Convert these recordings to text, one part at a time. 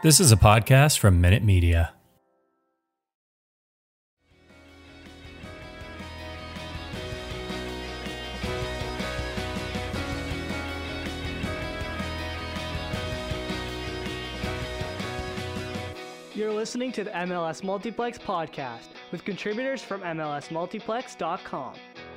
This is a podcast from Minute Media. You're listening to the MLS Multiplex podcast with contributors from MLSmultiplex.com.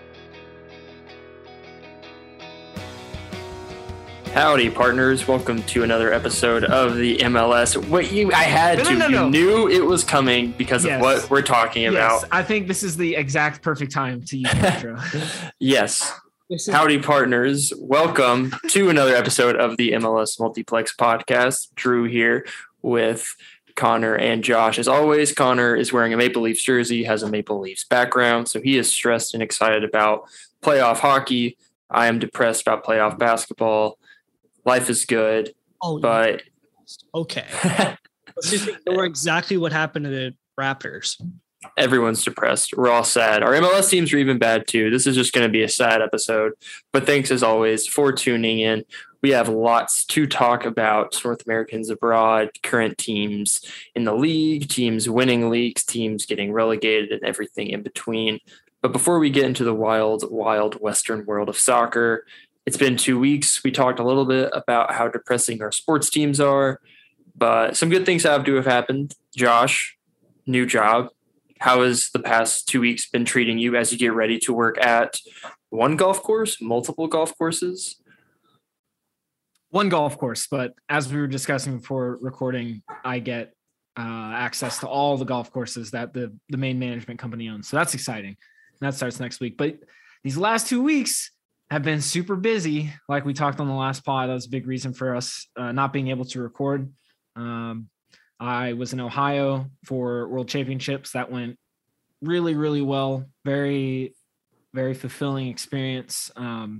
Howdy, partners. Welcome to another episode of the MLS. You knew it was coming because of what we're talking about. I think this is the exact perfect time to use the intro. Yes. Howdy, partners. Welcome to another episode of the MLS Multiplex podcast. Drew here with Connor and Josh. As always, Connor is wearing a Maple Leafs jersey, has a Maple Leafs background, so he is stressed and excited about playoff hockey. I am depressed about playoff basketball. Life is good, but okay. Let's just ignore exactly what happened to the Raptors. Everyone's depressed. We're all sad. Our MLS teams are even bad too. This is just going to be a sad episode. But thanks as always for tuning in. We have lots to talk about. North Americans abroad, current teams in the league, teams winning leagues, teams getting relegated, and everything in between. But before we get into the wild, wild Western world of soccer, it's been 2 weeks. We talked a little bit about how depressing our sports teams are, but some good things have happened. Josh, new job. How has the past 2 weeks been treating you as you get ready to work at one golf course, multiple golf courses? One golf course, but as we were discussing before recording, I get access to all the golf courses that the main management company owns. So that's exciting. That starts next week. But these last 2 weeks have been super busy. Like we talked on the last pod, that was a big reason for us not being able to record. I was in Ohio for World Championships. That went really, really well. Very, very fulfilling experience. That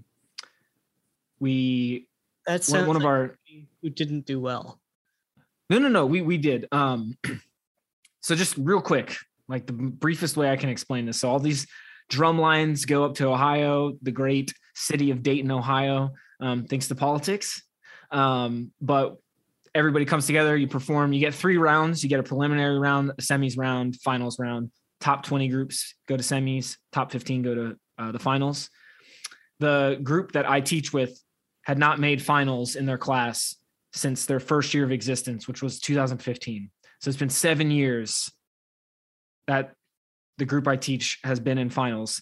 sounds one of our who didn't do well. No. We did. So just real quick, like the briefest way I can explain this. So all these drum lines go up to Ohio, the great city of Dayton, Ohio, thanks to politics. But everybody comes together, you perform, you get 3 rounds. You get a preliminary round, a semis round, finals round. Top 20 groups go to semis, top 15 go to the finals. The group that I teach with had not made finals in their class since their first year of existence, which was 2015. So it's been 7 years that the group I teach has been in finals.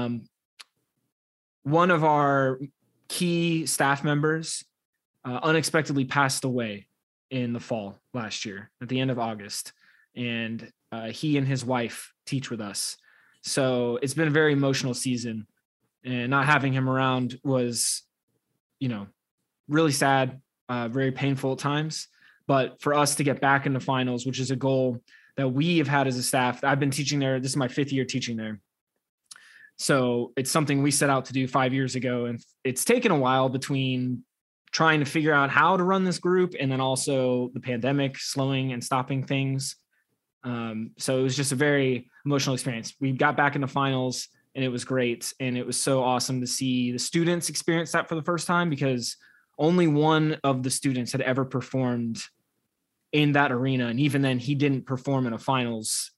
One of our key staff members unexpectedly passed away in the fall last year at the end of August. And he and his wife teach with us. So it's been a very emotional season, and not having him around was, really sad, very painful at times. But for us to get back into finals, which is a goal that we have had as a staff, I've been teaching there. This is my 5th year teaching there. So it's something we set out to do 5 years ago. And it's taken a while between trying to figure out how to run this group and then also the pandemic slowing and stopping things. So it was just a very emotional experience. We got back into finals and it was great. And it was so awesome to see the students experience that for the first time, because only one of the students had ever performed in that arena. And even then he didn't perform in a finals,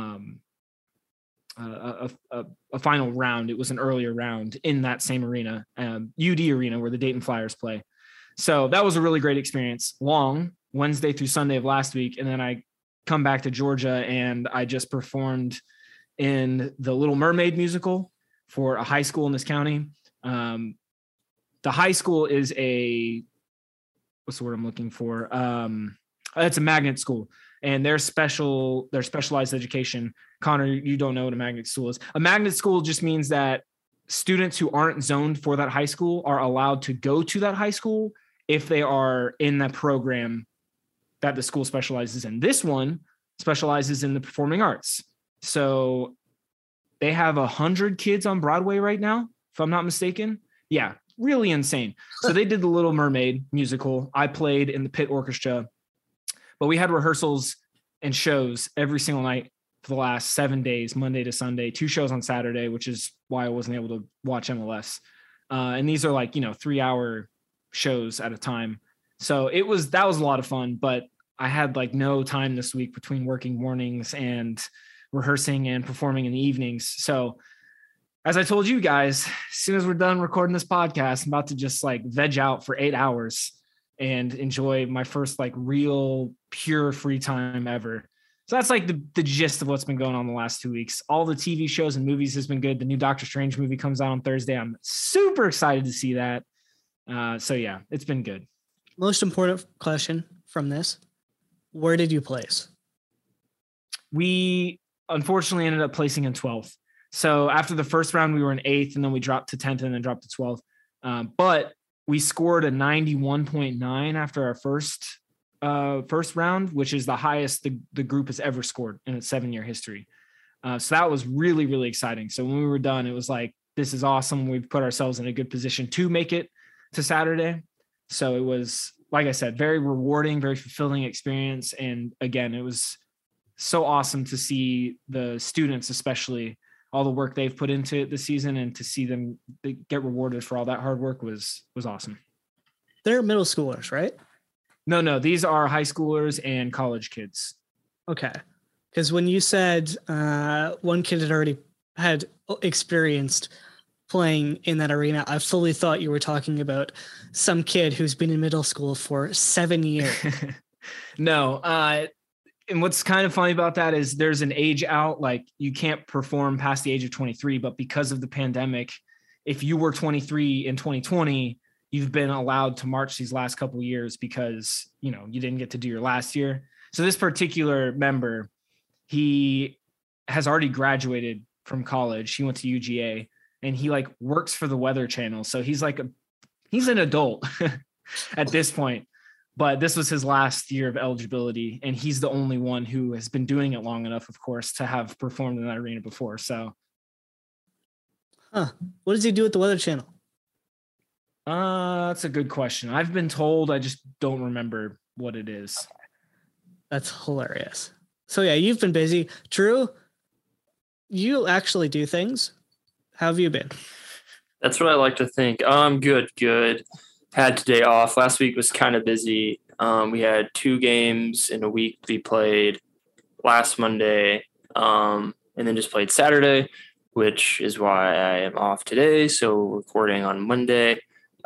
a final round. It was an earlier round in that same arena, UD Arena, where the Dayton Flyers play. So that was a really great experience. Long Wednesday through Sunday of last week. And then I come back to Georgia and I just performed in the Little Mermaid musical for a high school in this county. The high school is what's the word I'm looking for? It's a magnet school, and their specialized education. Connor, you don't know what a magnet school is. A magnet school just means that students who aren't zoned for that high school are allowed to go to that high school if they are in that program that the school specializes in. This one specializes in the performing arts. So they have 100 kids on Broadway right now, if I'm not mistaken. Yeah, really insane. So they did the Little Mermaid musical. I played in the pit orchestra, but we had rehearsals and shows every single night for the last 7 days, Monday to Sunday, 2 shows on Saturday, which is why I wasn't able to watch MLS. And these are 3-hour shows at a time. So that was a lot of fun, but I had like no time this week between working mornings and rehearsing and performing in the evenings. So as I told you guys, as soon as we're done recording this podcast, I'm about to just like veg out for 8 hours and enjoy my first like real pure free time ever. So that's like the gist of what's been going on the last 2 weeks. All the TV shows and movies has been good. The new Doctor Strange movie comes out on Thursday. I'm super excited to see that. So yeah, it's been good. Most important question from this: where did you place? We unfortunately ended up placing in 12th. So after the first round, we were in 8th, and then we dropped to 10th and then dropped to 12th. But we scored a 91.9 after our first round, which is the highest the group has ever scored in its 7-year history. So that was really, really exciting. So when we were done, it was like, this is awesome. We've put ourselves in a good position to make it to Saturday. So it was, like I said, very rewarding, very fulfilling experience. And again, it was so awesome to see the students, especially all the work they've put into it this season, and to see them get rewarded for all that hard work was awesome. They're middle schoolers, right? No, these are high schoolers and college kids. Okay. Because when you said one kid had experienced playing in that arena, I fully thought you were talking about some kid who's been in middle school for 7 years. No. And what's kind of funny about that is there's an age out, like you can't perform past the age of 23, but because of the pandemic, if you were 23 in 2020, you've been allowed to march these last couple of years because, you didn't get to do your last year. So this particular member, he has already graduated from college. He went to UGA, and he like works for the Weather Channel. So he's an adult at this point. But this was his last year of eligibility, and he's the only one who has been doing it long enough, of course, to have performed in that arena before. So, what does he do at the Weather Channel? That's a good question. I've been told, I just don't remember what it is. That's hilarious. So yeah, you've been busy. Drew, you actually do things. How have you been? That's what I like to think. Good. Had today off. Last week was kind of busy. We had 2 games in a week we played last Monday, and then just played Saturday, which is why I am off today. So recording on Monday.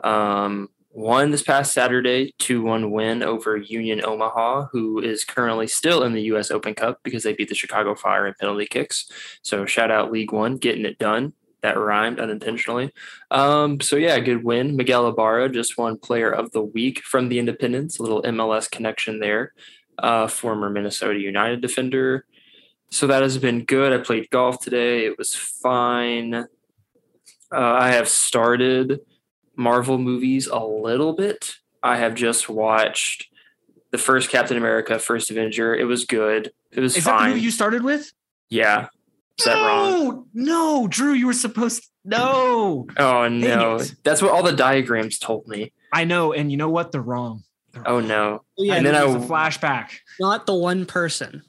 Won this past Saturday, 2-1 win over Union Omaha, who is currently still in the U.S. Open Cup because they beat the Chicago Fire in penalty kicks. So shout out League One, getting it done. That rhymed unintentionally. So yeah, good win. Miguel Ibarra just won Player of the Week from the Independents. A little MLS connection there. Former Minnesota United defender. So that has been good. I played golf today. It was fine. I have started Marvel movies a little bit. I have just watched the first Captain America, First Avenger. It was good. It was fine. Is that the movie you started with? Yeah. Is that wrong? No, Drew, you were supposed to. No. Oh, no. That's what all the diagrams told me. I know. And you know what? They're wrong. Oh, no. Yeah, and then a flashback. Not the one person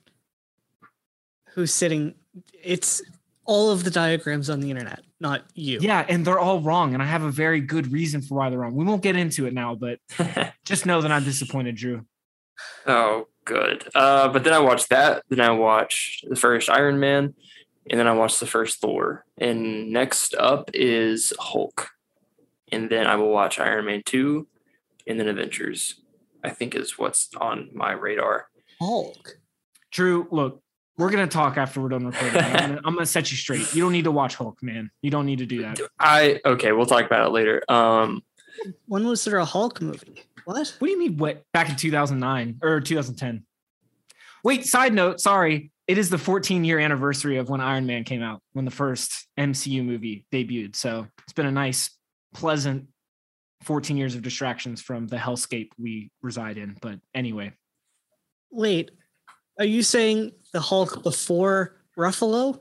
who's sitting. It's all of the diagrams on the internet, not you. Yeah, and they're all wrong. And I have a very good reason for why they're wrong. We won't get into it now, but just know that I'm disappointed, Drew. Oh, good. But then I watched that. Then I watched the first Iron Man. And then I watched the first Thor. And next up is Hulk. And then I will watch Iron Man 2 and then Avengers, I think is what's on my radar. Hulk. Drew, look, we're going to talk after we're done recording. I'm going to set you straight. You don't need to watch Hulk, man. You don't need to do that. Okay, we'll talk about it later. When was there a Hulk movie? What? What do you mean what? Back in 2009 or 2010. Wait, side note, sorry. It is the 14-year anniversary of when Iron Man came out, when the first MCU movie debuted. So it's been a nice, pleasant 14 years of distractions from the hellscape we reside in. But anyway. Wait, are you saying the Hulk before Ruffalo?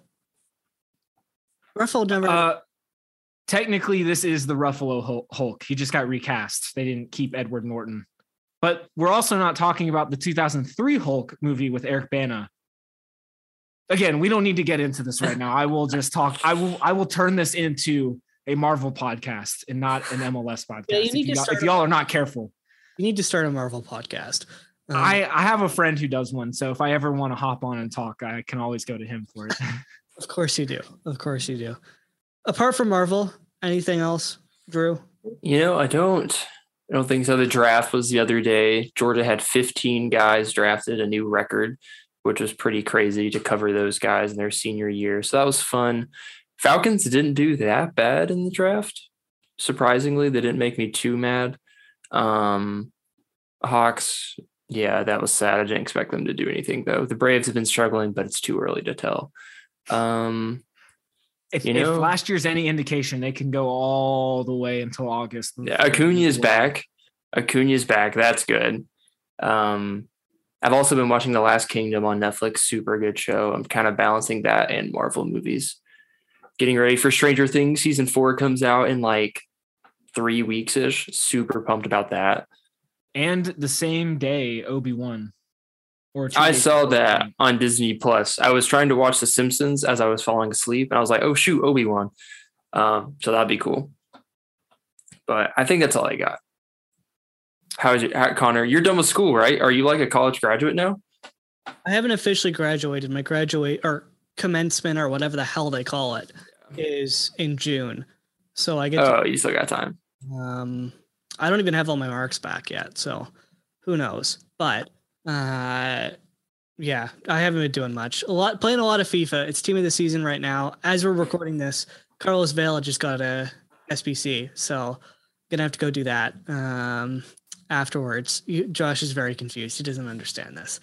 Ruffalo never... Technically, this is the Ruffalo Hulk. He just got recast. They didn't keep Edward Norton. But we're also not talking about the 2003 Hulk movie with Eric Bana. Again, we don't need to get into this right now. I will just talk. I will turn this into a Marvel podcast and not an MLS podcast. Yeah, if y'all are not careful. You need to start a Marvel podcast. I have a friend who does one, so if I ever want to hop on and talk, I can always go to him for it. Of course you do. Of course you do. Apart from Marvel, anything else, Drew? I don't think so. The draft was the other day. Georgia had 15 guys drafted, a new record, which was pretty crazy to cover those guys in their senior year. So that was fun. Falcons didn't do that bad in the draft. Surprisingly, they didn't make me too mad. Hawks, yeah, that was sad. I didn't expect them to do anything, though. The Braves have been struggling, but it's too early to tell. If last year's any indication, they can go all the way until August. Yeah, Acuna's back. That's good. I've also been watching The Last Kingdom on Netflix. Super good show. I'm kind of balancing that and Marvel movies. Getting ready for Stranger Things. Season 4 comes out in like 3 weeks-ish. Super pumped about that. And the same day, Obi-Wan. I saw that on Disney Plus. I was trying to watch The Simpsons as I was falling asleep, and I was like, "Oh shoot, Obi-Wan!" So that'd be cool. But I think that's all I got. Connor? You're done with school, right? Are you like a college graduate now? I haven't officially graduated. My commencement or whatever the hell they call it is in June. So I get. You still got time. I don't even have all my marks back yet, so who knows? But. Yeah, I haven't been doing much. Playing a lot of FIFA. It's team of the season right now. As we're recording this, Carlos Vela just got a SBC, so gonna have to go do that afterwards. Josh is very confused. He doesn't understand this.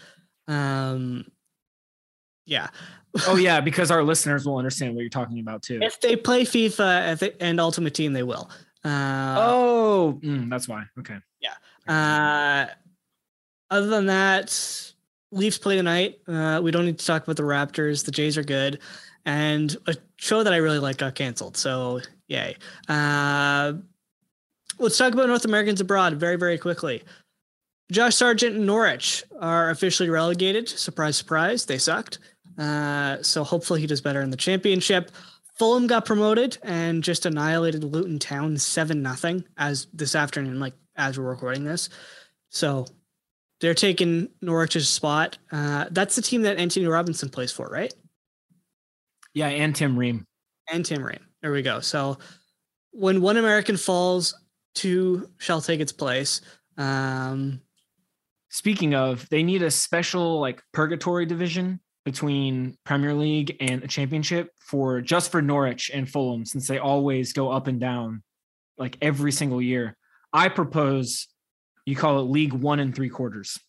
Yeah. Oh yeah, because our listeners will understand what you're talking about too. If they play FIFA and Ultimate Team, they will. That's why. Okay. Yeah. Other than that, Leafs play tonight. We don't need to talk about the Raptors. The Jays are good. And a show that I really like got canceled. So, yay. Let's talk about North Americans abroad very, very quickly. Josh Sargent and Norwich are officially relegated. Surprise, surprise. They sucked. So hopefully he does better in the championship. Fulham got promoted and just annihilated Luton Town 7-0 as this afternoon, as we're recording this. So they're taking Norwich's spot. That's the team that Anthony Robinson plays for, right? Yeah, and Tim Ream. There we go. So when one American falls, two shall take its place. Speaking of, they need a special purgatory division between Premier League and a championship for Norwich and Fulham, since they always go up and down every single year. I propose you call it League 1 3/4.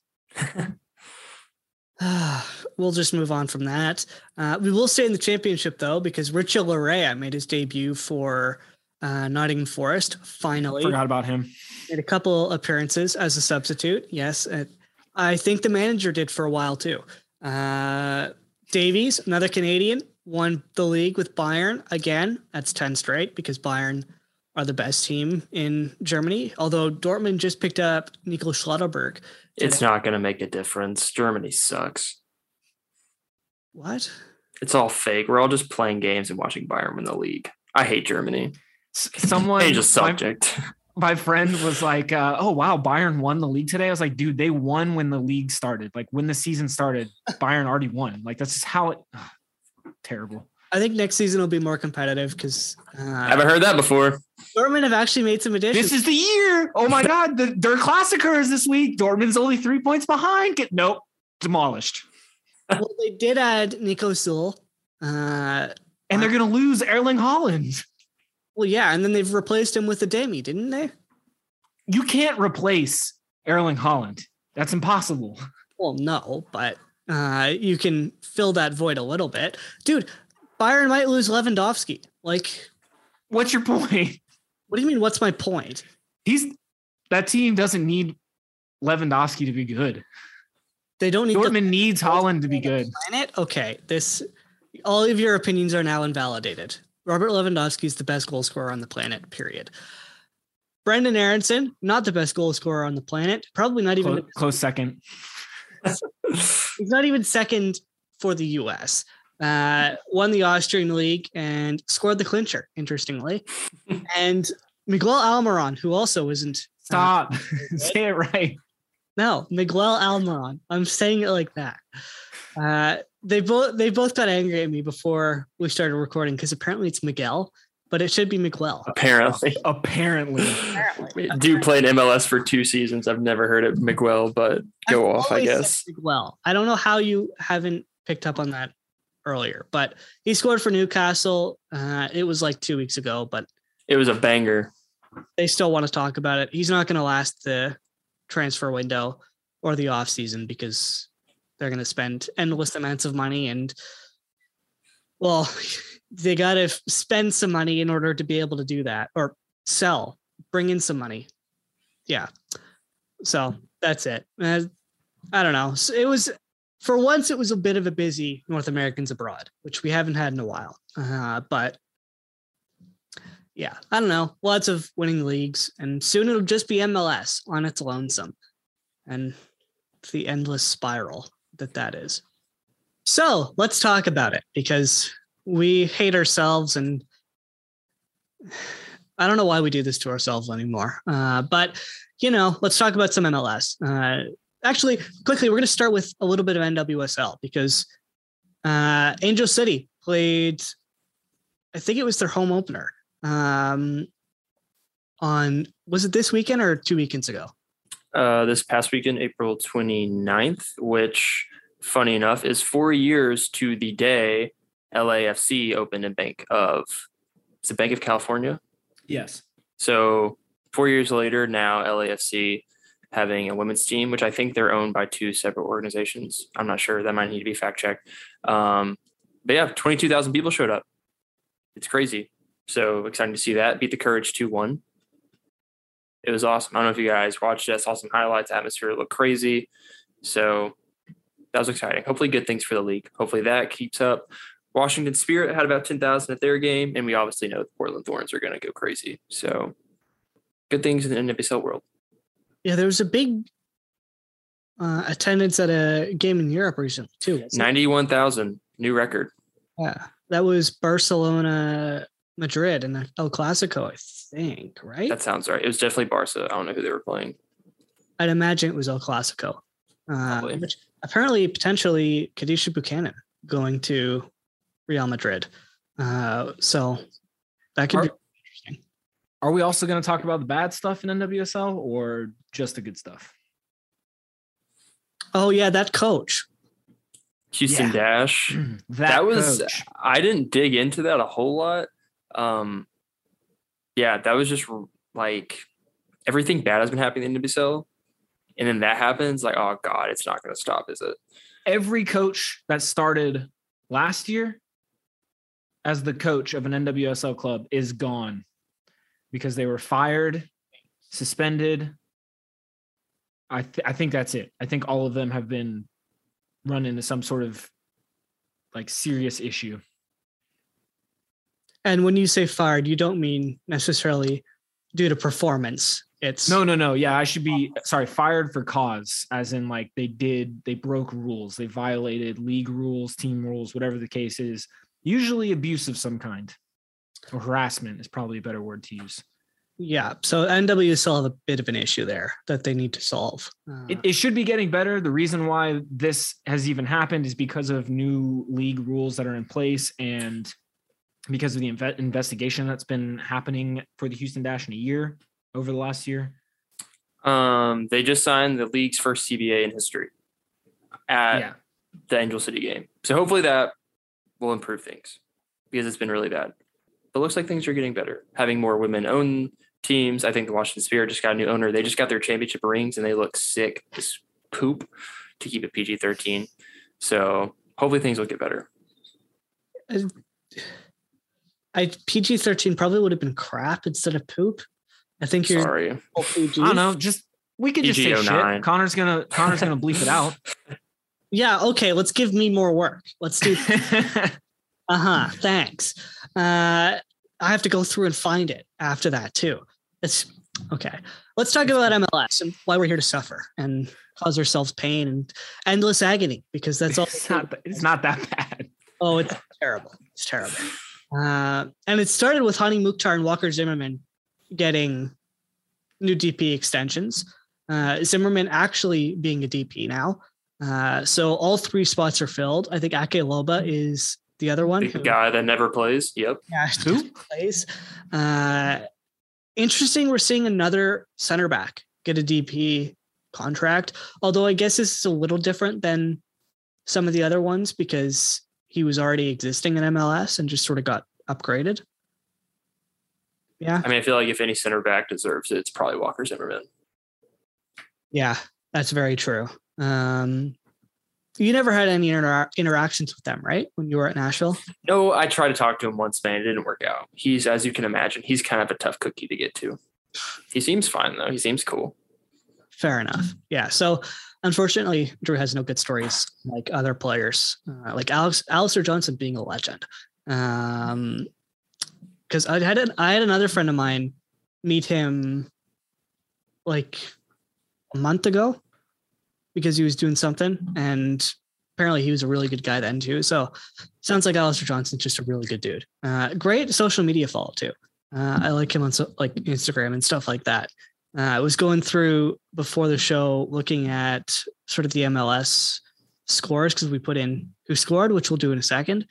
We'll just move on from that. We will stay in the championship, though, because Richie Larea made his debut for Nottingham Forest, finally. Forgot about him. Made a couple appearances as a substitute, yes. I think the manager did for a while, too. Davies, another Canadian, won the league with Bayern. Again, that's 10 straight, because Bayern are the best team in Germany, although Dortmund just picked up Nico Schlotterberg. It's not going to make a difference. Germany sucks. What? It's all fake. We're all just playing games and watching Bayern win the league. I hate Germany. Someone change the subject. My friend was like, "Oh wow, Bayern won the league today." I was like, "Dude, they won when the league started. When the season started, Bayern already won. That's just how it." Terrible. I think next season will be more competitive because I haven't heard that before. Dortmund have actually made some additions. This is the year. Oh my God, their Klassiker is this week. Dortmund's only 3 points behind. Nope, demolished. Well, they did add Nico Suhl. And they're going to lose Erling Haaland. Well, yeah, and then they've replaced him with Ademi, didn't they? You can't replace Erling Haaland. That's impossible. Well, no, but you can fill that void a little bit. Dude, Bayern might lose Lewandowski. What's your point? What do you mean, what's my point? That team doesn't need Lewandowski to be good. They don't need Dortmund needs Haaland to be good. Planet? Okay, all of your opinions are now invalidated. Robert Lewandowski is the best goal scorer on the planet, period. Brendan Aronson, not the best goal scorer on the planet. Probably not even close second. He's not even second for the U.S. Won the Austrian League and scored the clincher, interestingly. And Miguel Almiron, who also isn't... Stop. Say it right. No, Miguel Almiron. I'm saying it like that. They both got angry at me before we started recording because apparently it's Miguel, but it should be Miguel. Apparently. Do play in MLS for 2 seasons. I've never heard of Miguel, but go off, I guess. Miguel. I don't know how you haven't picked up on that earlier, but he scored for Newcastle. It was like 2 weeks ago, but it was a banger. They still want to talk about it. He's not going to last the transfer window or the off season because they're going to spend endless amounts of money and, well, they got to spend some money in order to be able to do that or bring in some money. Yeah. So that's it. I don't know. So it was, for once, it was a bit of a busy North Americans abroad, which we haven't had in a while. But yeah, I don't know. Lots of winning leagues, and soon it'll just be MLS on its lonesome, and the endless spiral that is. So let's talk about it because we hate ourselves, and I don't know why we do this to ourselves anymore. But let's talk about some MLS. Actually, quickly, we're going to start with a little bit of NWSL because Angel City played, I think it was their home opener was it this weekend or 2 weekends ago? This past weekend, April 29th, which, funny enough, is 4 years to the day LAFC opened in Bank of California? Yes. So 4 years later, now LAFC having a women's team, which I think they're owned by 2 separate organizations. I'm not sure. That might need to be fact checked. But yeah, 22,000 people showed up. It's crazy. So exciting to see that. Beat the Courage 2-1. It was awesome. I don't know if you guys watched it. I saw some highlights. Atmosphere looked crazy. So that was exciting. Hopefully good things for the league. Hopefully that keeps up. Washington Spirit had about 10,000 at their game, and we obviously know the Portland Thorns are going to go crazy. So good things in the NWSL world. Yeah, there was a big attendance at a game in Europe recently too. 91,000, new record. Yeah, that was Barcelona, Madrid, and El Clasico, I think, right? That sounds right. It was definitely Barca. I don't know who they were playing. I'd imagine it was El Clasico. Which apparently, potentially, Kadisha Buchanan going to Real Madrid. So that could be interesting. Are we also going to talk about the bad stuff in NWSL or just the good stuff? Oh, yeah, that coach. Houston Dash. That was coach. I didn't dig into that a whole lot. Yeah, that was just like everything bad has been happening in the NWSL. And then that happens, like, oh God, it's not going to stop, is it? Every coach that started last year as the coach of an NWSL club is gone because they were fired, suspended. I think that's it. I think all of them have been run into some sort of like serious issue. And when you say fired, you don't mean necessarily due to performance. It's no. Yeah, I should be fired for cause, as in like they broke rules. They violated league rules, team rules, whatever the case is. Usually abuse of some kind or harassment is probably a better word to use. Yeah. So NWSL have a bit of an issue there that they need to solve. It should be getting better. The reason why this has even happened is because of new league rules that are in place and because of the investigation that's been happening for the Houston Dash in a year. Over the last year? They just signed the league's first CBA in history at the Angel City game. So hopefully that will improve things because it's been really bad. But it looks like things are getting better. Having more women own teams. I think the Washington Spirit just got a new owner. They just got their championship rings and they look sick as poop to keep it PG-13. So hopefully things will get better. PG-13 probably would have been crap instead of poop. I think you're sorry. I don't know. We could just say shit. Connor's gonna bleep it out. Yeah. Okay. Let's give me more work. Let's do. Thanks. I have to go through and find it after that too. It's okay. Let's talk about MLS and why we're here to suffer and cause ourselves pain and endless agony because that's all. It's not that bad. Oh, it's terrible. It's terrible. And it started with Hani Mukhtar and Walker Zimmerman getting new DP extensions. Zimmerman actually being a DP now. So all 3 spots are filled. I think Ake Loba is the other one. The guy that never plays. Yep. Yeah, who plays? Interesting. We're seeing another center back get a DP contract. Although I guess this is a little different than some of the other ones because he was already existing in MLS and just sort of got upgraded. Yeah. I mean, I feel like if any center back deserves it, it's probably Walker Zimmerman. Yeah, that's very true. You never had any interactions with them, right? When you were at Nashville? No, I tried to talk to him once, man. It didn't work out. He's, as you can imagine, he's kind of a tough cookie to get to. He seems fine, though. He seems cool. Fair enough. Yeah. So, unfortunately, Drew has no good stories like other players, like Alistair Johnson being a legend. Because I had another friend of mine meet him like a month ago because he was doing something, and apparently he was a really good guy then too. So sounds like Alistair Johnson's just a really good dude. Great social media follow too. I like him on like Instagram and stuff like that. I was going through before the show looking at sort of the MLS scores because we put in who scored, which we'll do in a second.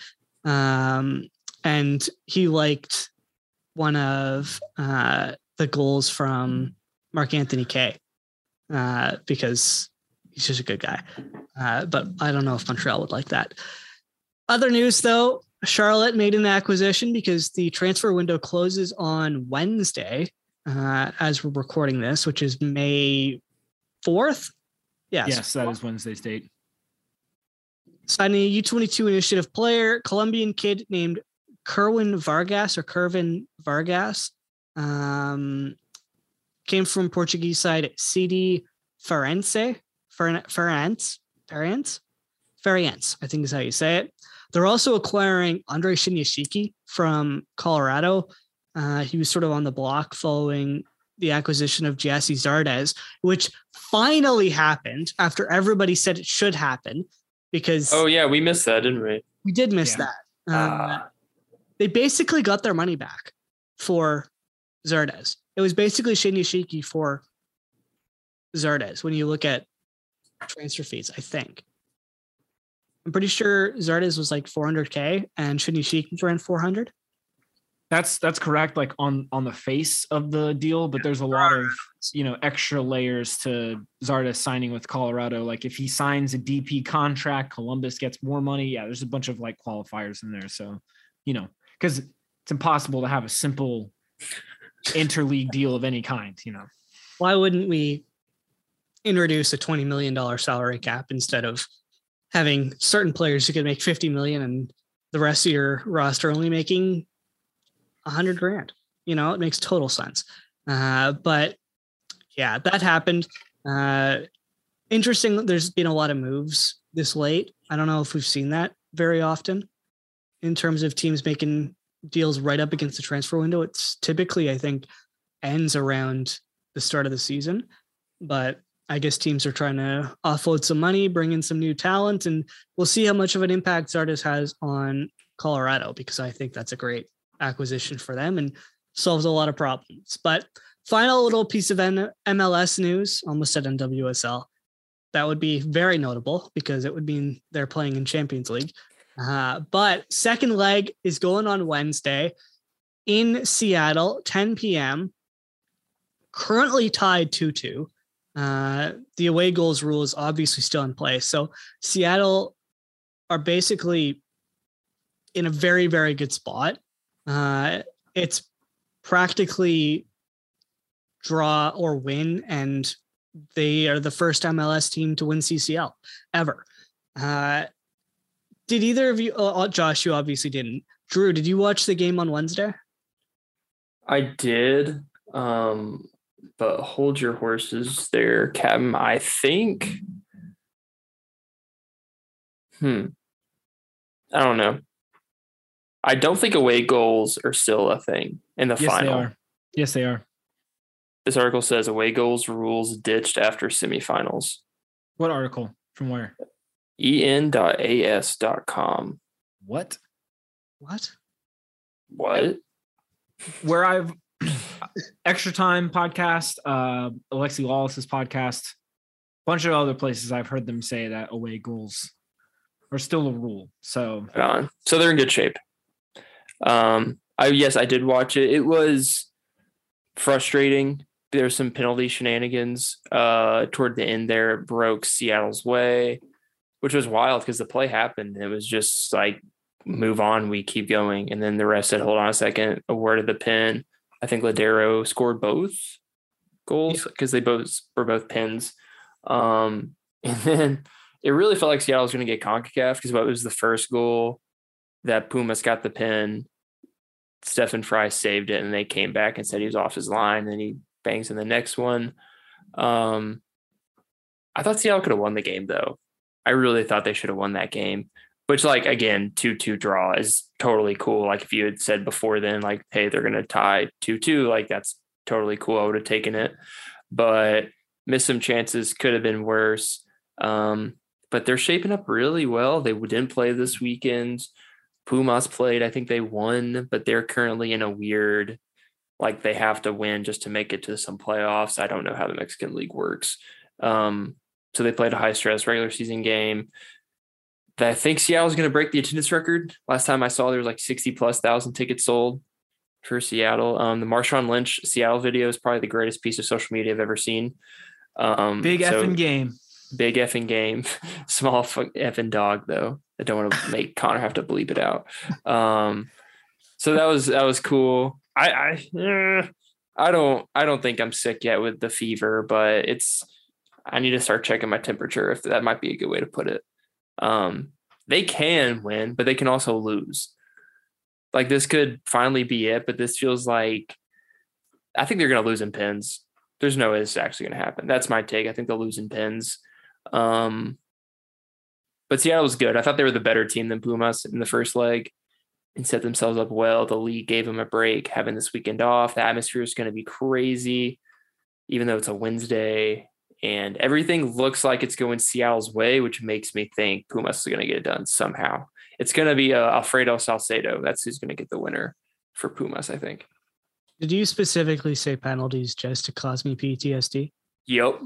And he liked one of the goals from Mark Anthony Kaye because he's just a good guy. But I don't know if Montreal would like that. Other news, though, Charlotte made an acquisition because the transfer window closes on Wednesday as we're recording this, which is May 4th. Yes, that is Wednesday's date. Signing a U22 initiative player, Colombian kid named Kerwin Vargas. Came from Portuguese side CD Farense, I think is how you say it. They're also acquiring Andre Shinyashiki from Colorado. He was sort of on the block following the acquisition of Gyasi Zardes, which finally happened after everybody said it should happen. Because we missed that, didn't we? We did miss that. They basically got their money back for Zardes. It was basically Shinyashiki for Zardes when you look at transfer fees, I think. I'm pretty sure Zardes was like $400K and Shinyashiki was around $400. That's correct, like on the face of the deal, but there's a lot of extra layers to Zardes signing with Colorado. Like if he signs a DP contract, Columbus gets more money. Yeah, there's a bunch of like qualifiers in there. So, because it's impossible to have a simple interleague deal of any kind. Why wouldn't we introduce a $20 million salary cap instead of having certain players who could make $50 million and the rest of your roster only making $100,000? It makes total sense. But yeah, that happened. Interesting. There's been a lot of moves this late. I don't know if we've seen that very often in terms of teams making deals right up against the transfer window. It's typically, I think, ends around the start of the season, but I guess teams are trying to offload some money, bring in some new talent, and we'll see how much of an impact Zardes has on Colorado, because I think that's a great acquisition for them and solves a lot of problems. But final little piece of MLS news, almost said NWSL. That would be very notable because it would mean they're playing in Champions League. But second leg is going on Wednesday in Seattle, 10 p.m. Currently tied 2-2. The away goals rule is obviously still in place. So Seattle are basically in a very, very good spot. It's practically draw or win, and they are the first MLS team to win CCL ever. Did either of you, Josh, you obviously didn't. Drew, did you watch the game on Wednesday? I did, but hold your horses there, Captain. I think, I don't know. I don't think away goals are still a thing in the final. Yes, they are. This article says away goals rules ditched after semifinals. What article? From where? en.as.com. What? What? Where Extra Time podcast, Alexi Lawless's podcast, bunch of other places I've heard them say that away goals are still a rule. So they're in good shape. I did watch it. It was frustrating. There's some penalty shenanigans toward the end there. It broke Seattle's way, which was wild because the play happened. It was just like, move on, we keep going. And then the ref said, hold on a second, awarded the pin. I think Ladero scored both goals because they both were both pins. And then it really felt like Seattle was going to get CONCACAF because it was the first goal that Pumas got the pin. Stefan Fry saved it, and they came back and said he was off his line, and he bangs in the next one. I thought Seattle could have won the game, though. I really thought they should have won that game, which, like, again, 2-2 draw is totally cool. Like, if you had said before then, like, hey, they're going to tie 2-2, like, that's totally cool. I would have taken it, but missed some chances, could have been worse. But they're shaping up really well. They didn't play this weekend. Pumas played. I think they won, but they're currently in a weird, like, they have to win just to make it to some playoffs. I don't know how the Mexican League works. So they played a high-stress regular season game. I think Seattle's going to break the attendance record. Last time I saw, there was like 60,000+ tickets sold for Seattle. The Marshawn Lynch Seattle video is probably the greatest piece of social media I've ever seen. Big effing game. Big effing game. Small effing dog, though. I don't want to make Connor have to bleep it out. So that was cool. I don't think I'm sick yet with the fever, but I need to start checking my temperature, if that might be a good way to put it. They can win, but they can also lose. Like, this could finally be it, but this feels like, I think they're going to lose in pins. There's no way this is actually going to happen. That's my take. I think they'll lose in pins. But Seattle was good. I thought they were the better team than Pumas in the first leg and set themselves up well. The league gave them a break having this weekend off. The atmosphere is going to be crazy, even though it's a Wednesday. And everything looks like it's going Seattle's way, which makes me think Pumas is going to get it done somehow. It's going to be Alfredo Salcedo. That's who's going to get the winner for Pumas, I think. Did you specifically say penalties just to cause me PTSD? Yep.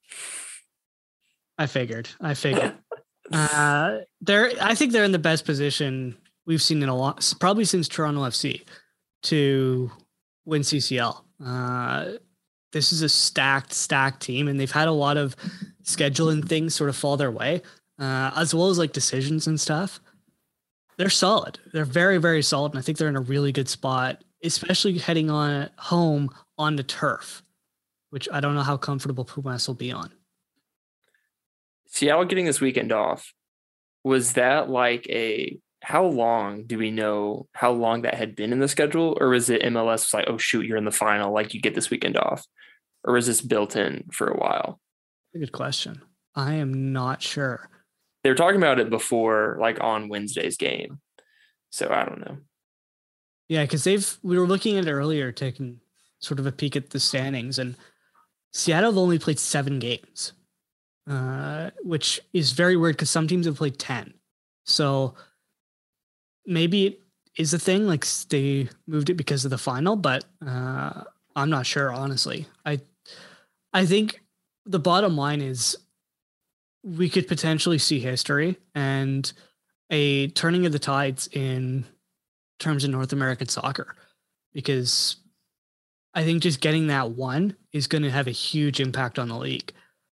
I figured. I think they're in the best position we've seen in a lot, probably since Toronto FC, to win CCL. This is a stacked team, and they've had a lot of scheduling things sort of fall their way, as well as like decisions and stuff. They're solid. They're very, very solid, and I think they're in a really good spot, especially heading on home on the turf, which I don't know how comfortable Pumas will be on. Seattle getting this weekend off, was that like how long do we know how long that had been in the schedule? Or was it MLS was like, oh shoot, you're in the final, like you get this weekend off? Or was this built in for a while? Good question. I am not sure. They were talking about it before, like on Wednesday's game. So I don't know. Yeah, because we were looking at it earlier, taking sort of a peek at the standings, and Seattle have only played 7 games. Which is very weird because some teams have played 10. So maybe it is a thing, like they moved it because of the final, but I'm not sure, honestly. I think the bottom line is we could potentially see history and a turning of the tides in terms of North American soccer, because I think just getting that one is going to have a huge impact on the league.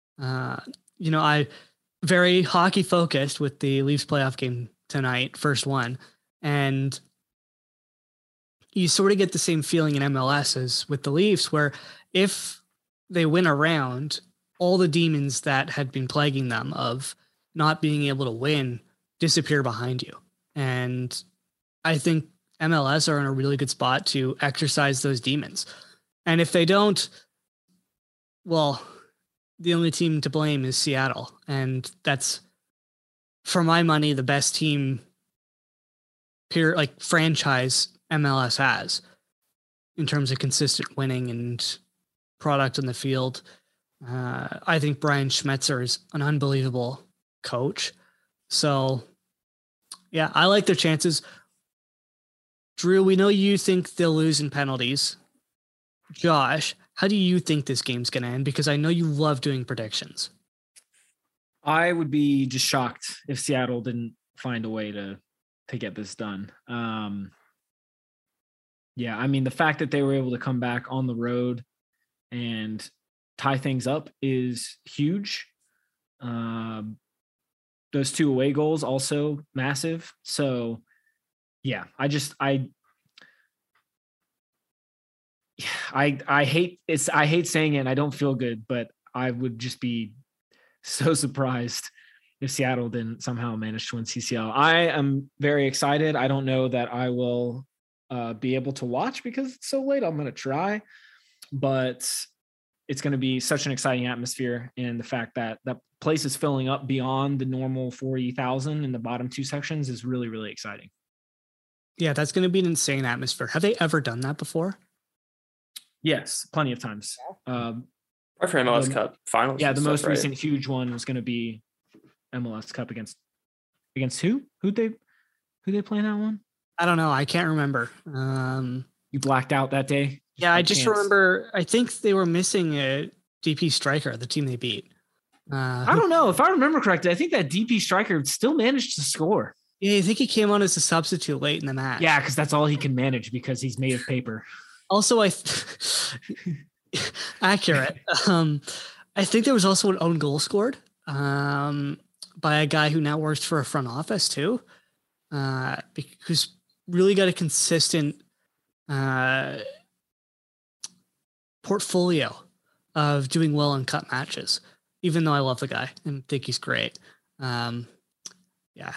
I very hockey focused with the Leafs playoff game tonight, first one. And you sort of get the same feeling in MLS as with the Leafs, where if they win a round, all the demons that had been plaguing them of not being able to win disappear behind you. And I think MLS are in a really good spot to exercise those demons. And if they don't, well, the only team to blame is Seattle. And that's, for my money, the best team franchise MLS has in terms of consistent winning and product in the field. I think Brian Schmetzer is an unbelievable coach. So, yeah, I like their chances. Drew, we know you think they'll lose in penalties. Josh, how do you think this game's going to end? Because I know you love doing predictions. I would be just shocked if Seattle didn't find a way to get this done. Yeah, I mean, the fact that they were able to come back on the road and tie things up is huge. Those 2 away goals also massive. So, yeah, I hate it's. I hate saying it, and I don't feel good, but I would just be so surprised if Seattle didn't somehow manage to win CCL. I am very excited. I don't know that I will be able to watch because it's so late. I'm going to try, but it's going to be such an exciting atmosphere. And the fact that that place is filling up beyond the normal 40,000 in the bottom 2 sections is really, really exciting. Yeah, that's going to be an insane atmosphere. Have they ever done that before? Yes, plenty of times. Or for MLS Cup finals. Yeah, the most right? recent huge one was going to be MLS Cup against who? Who they play in that one? I don't know. I can't remember. You blacked out that day? Yeah, I just remember. I think they were missing a DP striker, the team they beat. I don't know. If I remember correctly, I think that DP striker still managed to score. Yeah, I think he came on as a substitute late in the match. Yeah, because that's all he can manage because he's made of paper. Also, accurate. I think there was also an own goal scored by a guy who now works for a front office too, who's really got a consistent portfolio of doing well in cup matches. Even though I love the guy and think he's great. Yeah.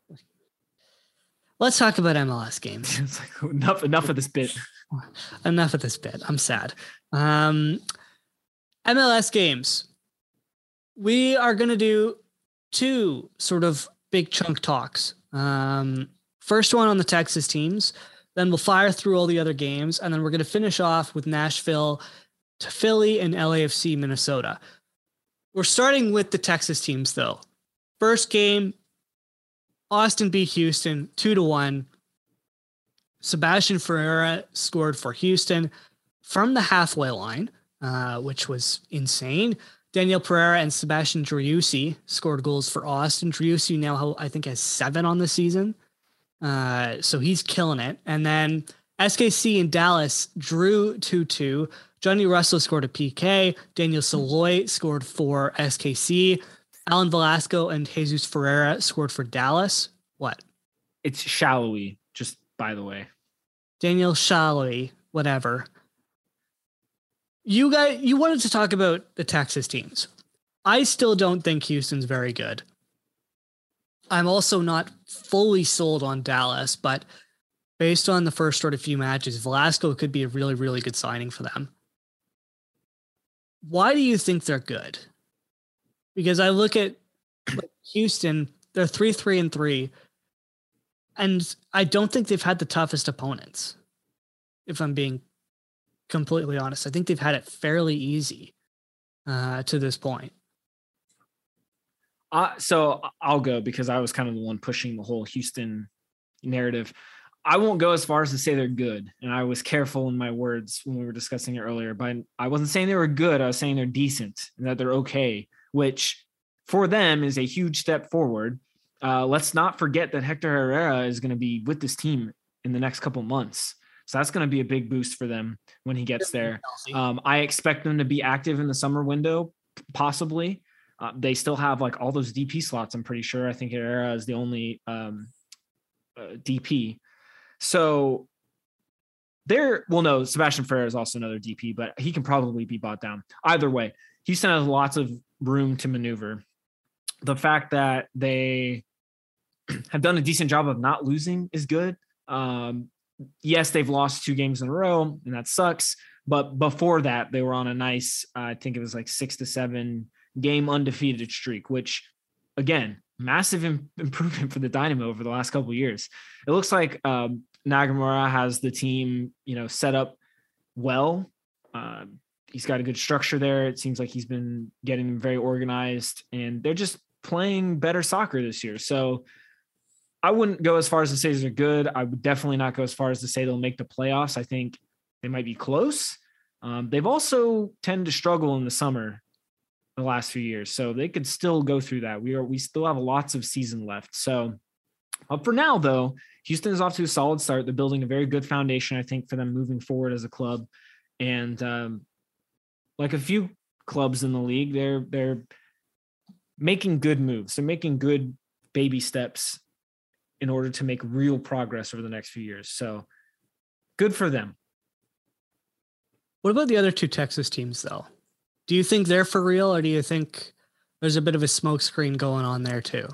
Let's talk about MLS games. It's like enough of this bit. Enough of this bit. I'm sad. MLS games. We are going to do 2 sort of big chunk talks. First one on the Texas teams. Then we'll fire through all the other games. And then we're going to finish off with Nashville to Philly and LAFC Minnesota. We're starting with the Texas teams, though. First game, Austin beat Houston 2-1. Sebastian Ferreira scored for Houston from the halfway line, which was insane. Daniel Pereira and Sebastian Driussi scored goals for Austin. Driussi now, I think, has 7 on the season. So he's killing it. And then SKC in Dallas drew 2-2. Johnny Russell scored a PK. Daniel Saloy scored for SKC. Alan Velasco and Jesus Ferreira scored for Dallas. What? It's Shallowy, just by the way. Daniel Shallowy, whatever. You wanted to talk about the Texas teams. I still don't think Houston's very good. I'm also not fully sold on Dallas, but based on the first sort of few matches, Velasco could be a really, really good signing for them. Why do you think they're good? Because I look at Houston, they're 3-3-3, and I don't think they've had the toughest opponents. If I'm being completely honest, I think they've had it fairly easy to this point. So I'll go because I was kind of the one pushing the whole Houston narrative. I won't go as far as to say they're good. And I was careful in my words when we were discussing it earlier, but I wasn't saying they were good. I was saying they're decent and that they're okay, which for them is a huge step forward. Let's not forget that Hector Herrera is going to be with this team in the next couple months. So that's going to be a big boost for them when he gets there. I expect them to be active in the summer window, possibly. They still have like all those DP slots, I'm pretty sure. I think Herrera is the only DP. So Sebastian Ferreira is also another DP, but he can probably be bought down. Either way, Houston has lots of room to maneuver. The fact that they have done a decent job of not losing is good. Yes, they've lost 2 games in a row, and that sucks. But before that, they were on a nice, I think it was like 6 to 7 game undefeated streak, which, again, massive improvement for the Dynamo over the last couple of years. It looks like Nagamura has the team, set up well. He's got a good structure there. It seems like he's been getting them very organized, and they're just playing better soccer this year. So I wouldn't go as far as to say they're good. I would definitely not go as far as to say they'll make the playoffs. I think they might be close, They've also tended to struggle in the summer the last few years, so they could still go through that. We still have lots of season left. So for now, though, Houston is off to a solid start. They're building a very good foundation, I think, for them moving forward as a club. And like a few clubs in the league, they're making good moves. They're making good baby steps in order to make real progress over the next few years. So good for them. What about the other two Texas teams, though? Do you think they're for real, or do you think there's a bit of a smokescreen going on there too?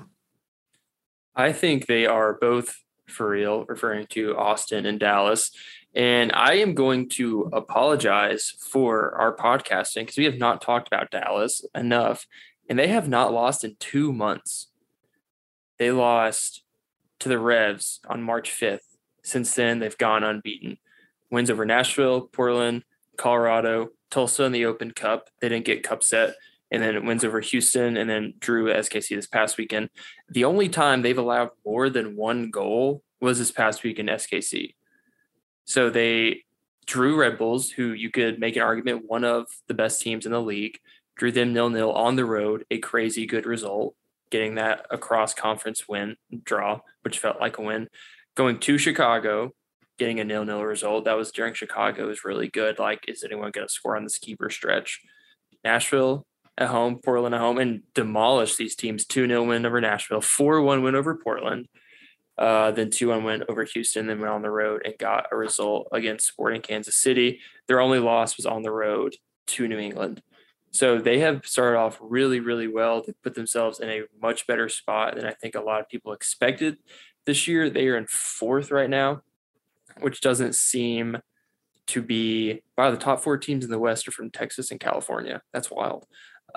I think they are both for real, referring to Austin and Dallas. And I am going to apologize for our podcasting because we have not talked about Dallas enough, and they have not lost in 2 months. They lost to the Revs on March 5th. Since then, they've gone unbeaten. Wins over Nashville, Portland, Colorado, Tulsa in the Open Cup. They didn't get cup set. And then it wins over Houston and then drew SKC this past weekend. The only time they've allowed more than one goal was this past week in SKC. So they drew Red Bulls, who you could make an argument one of the best teams in the league, drew them 0-0 on the road, a crazy good result, getting that across conference win draw, which felt like a win. Going to Chicago, getting a 0-0 result. That was during Chicago, was really good. Like, is anyone going to score on this keeper stretch? Nashville at home, Portland at home, and demolished these teams. 2-0 win over Nashville, 4-1 win over Portland, then 2-1 win over Houston, then went on the road and got a result against Sporting Kansas City. Their only loss was on the road to New England. So they have started off really, really well. They put themselves in a much better spot than I think a lot of people expected this year. They are in 4th right now, which doesn't seem to be – wow, the top 4 teams in the West are from Texas and California. That's wild.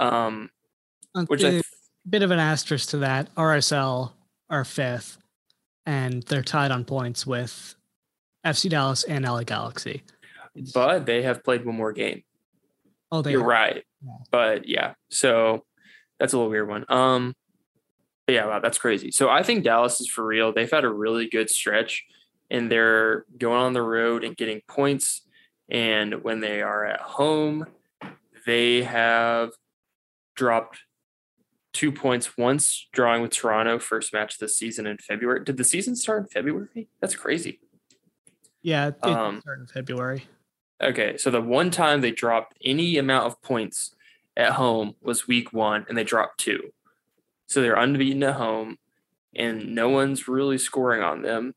Which a bit of an asterisk to that. RSL are 5th, and they're tied on points with FC Dallas and LA Galaxy. But they have played one more game. Oh, You're right. Yeah. But yeah, so that's a little weird one. But yeah, wow, that's crazy. So I think Dallas is for real. They've had a really good stretch, and they're going on the road and getting points. And when they are at home, they have dropped 2 points once, drawing with Toronto, first match of the season in February. Did the season start in February? That's crazy. Yeah, it started in February. Okay, so the one time they dropped any amount of points at home was week 1, and they dropped 2. So they're unbeaten at home, and no one's really scoring on them.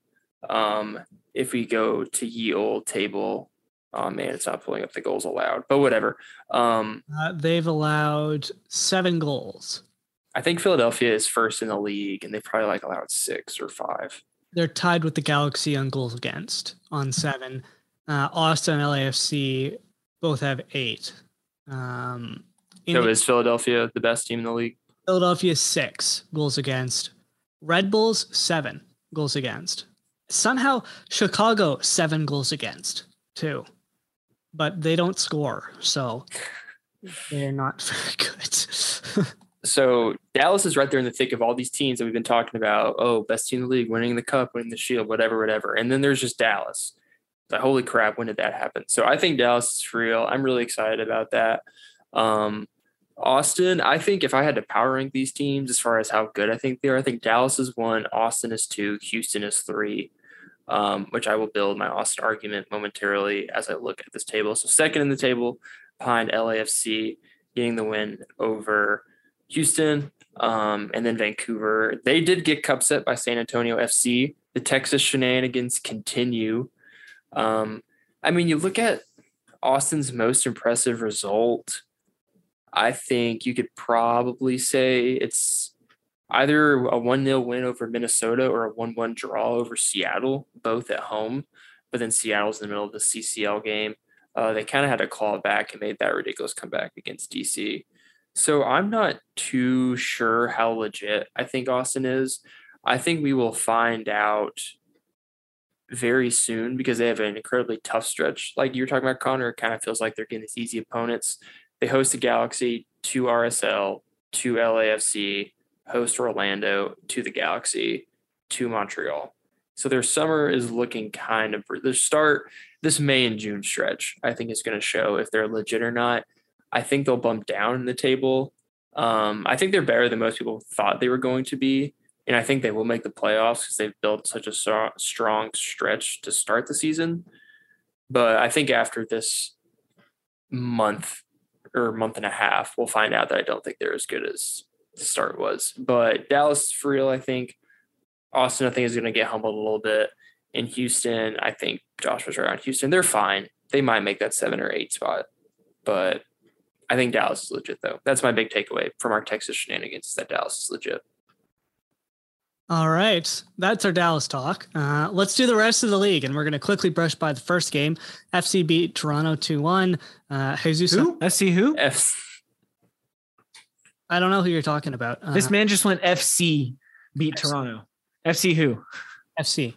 If we go to ye old table, oh man, it's not pulling up the goals allowed, but whatever. They've allowed 7 goals. I think Philadelphia is first in the league, and they probably allowed 6 or 5. They're tied with the Galaxy on goals against on 7. Austin and LAFC both have 8. So is Philadelphia the best team in the league? Philadelphia 6 goals against. Red Bulls 7 goals against. Somehow Chicago 7 goals against too, but they don't score, so they're not very good. So Dallas is right there in the thick of all these teams that we've been talking about. Oh, best team in the league, winning the cup, winning the shield, whatever. And then there's just Dallas. Like, holy crap, when did that happen? So I think Dallas is for real. I'm really excited about that. Austin, I think if I had to power rank these teams as far as how good I think they are, I think Dallas is 1, Austin is 2, Houston is 3, which I will build my Austin argument momentarily as I look at this table. So second in the table behind LAFC, getting the win over Houston, and then Vancouver. They did get cup set by San Antonio FC. The Texas shenanigans continue. I mean, you look at Austin's most impressive result, I think you could probably say it's either a 1-0 win over Minnesota or a 1-1 draw over Seattle, both at home. But then Seattle's in the middle of the CCL game. They kind of had to claw back and made that ridiculous comeback against DC. So I'm not too sure how legit I think Austin is. I think we will find out very soon because they have an incredibly tough stretch. Like you were talking about, Connor, it kind of feels like they're getting these easy opponents. They host the Galaxy, to RSL, to LAFC, host Orlando, to the Galaxy, to Montreal. So their summer is looking kind of this May and June stretch, I think is going to show if they're legit or not. I think they'll bump down in the table. I think they're better than most people thought they were going to be. And I think they will make the playoffs because they've built such a strong stretch to start the season. But I think after this month or month and a half, we'll find out that I don't think they're as good as the start was. But Dallas, for real, I think. Austin, I think, is going to get humbled a little bit. In Houston, I think Josh was right on Houston. They're fine. They might make that 7 or 8 spot. But I think Dallas is legit, though. That's my big takeaway from our Texas shenanigans, is that Dallas is legit. All right. That's our Dallas talk. Let's do the rest of the league, and we're going to quickly brush by the first game. FC beat Toronto 2-1. Jesus. Who? FC who? I don't know who you're talking about. This man just went FC beat FC. Toronto. FC who? FC.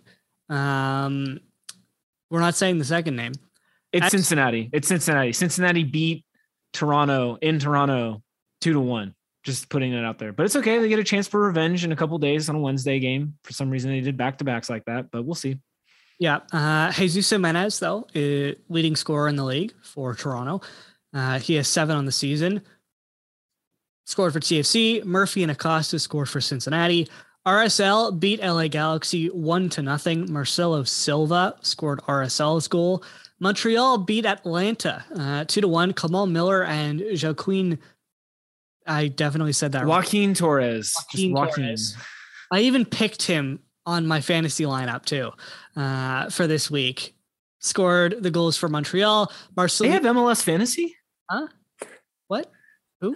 We're not saying the second name. It's Cincinnati. It's Cincinnati. Cincinnati beat Toronto in Toronto 2-1. Just putting it out there, but it's okay. They get a chance for revenge in a couple days on a Wednesday game. For some reason, they did back-to-backs like that, but we'll see. Yeah. Jesus Jimenez, though, leading scorer in the league for Toronto. He has 7 on the season. Scored for TFC. Murphy and Acosta scored for Cincinnati. RSL beat LA Galaxy 1-0. Marcelo Silva scored RSL's goal. Montreal beat Atlanta 2-1. Kamal Miller and Joaquin. I definitely said that. Joaquin Torres. Torres. I even picked him on my fantasy lineup too for this week. Scored the goals for Montreal. They have MLS fantasy? Huh? What? Who?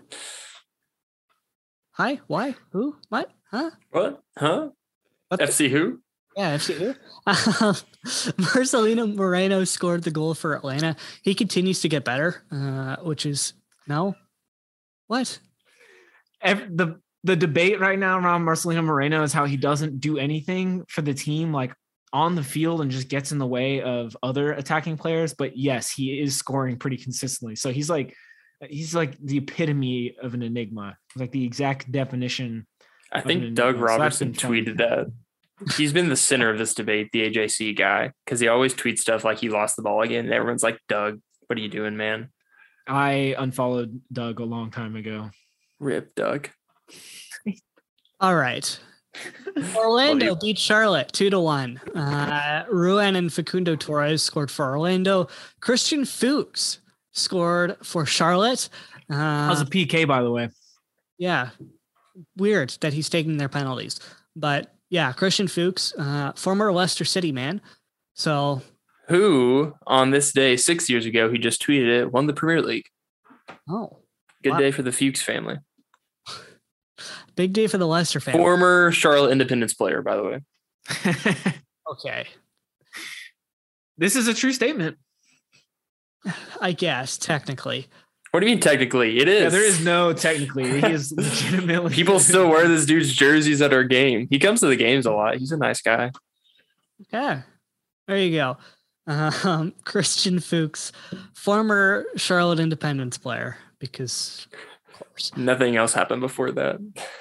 Hi? Why? Who? What? Huh? What? Huh? FC who? Yeah, FC who? Marcelino Moreno scored the goal for Atlanta. He continues to get better, which is no. What? The debate right now around Marcelino Moreno is how he doesn't do anything for the team, like on the field, and just gets in the way of other attacking players. But yes, he is scoring pretty consistently. So he's like the epitome of an enigma, like the exact definition. I think Doug Robertson tweeted that. He's been the center of this debate, the AJC guy, because he always tweets stuff like he lost the ball again. And everyone's like, Doug, what are you doing, man? I unfollowed Doug a long time ago. Rip, Doug. All right. Orlando beat Charlotte 2-1. Ruan and Facundo Torres scored for Orlando. Christian Fuchs scored for Charlotte. That was a PK, by the way. Yeah. Weird that he's taking their penalties. But yeah, Christian Fuchs, former Leicester City man. So who on this day 6 years ago, he just tweeted it, won the Premier League. Oh. Good day for the Fuchs family. Big day for the Leicester family. Former Charlotte Independence player, by the way. Okay. This is a true statement. I guess, technically. What do you mean technically? It is. Yeah, there is no technically. He is legitimately. People still wear this dude's jerseys at our game. He comes to the games a lot. He's a nice guy. Yeah. There you go. Christian Fuchs, former Charlotte Independence player, because of course. Nothing else happened before that.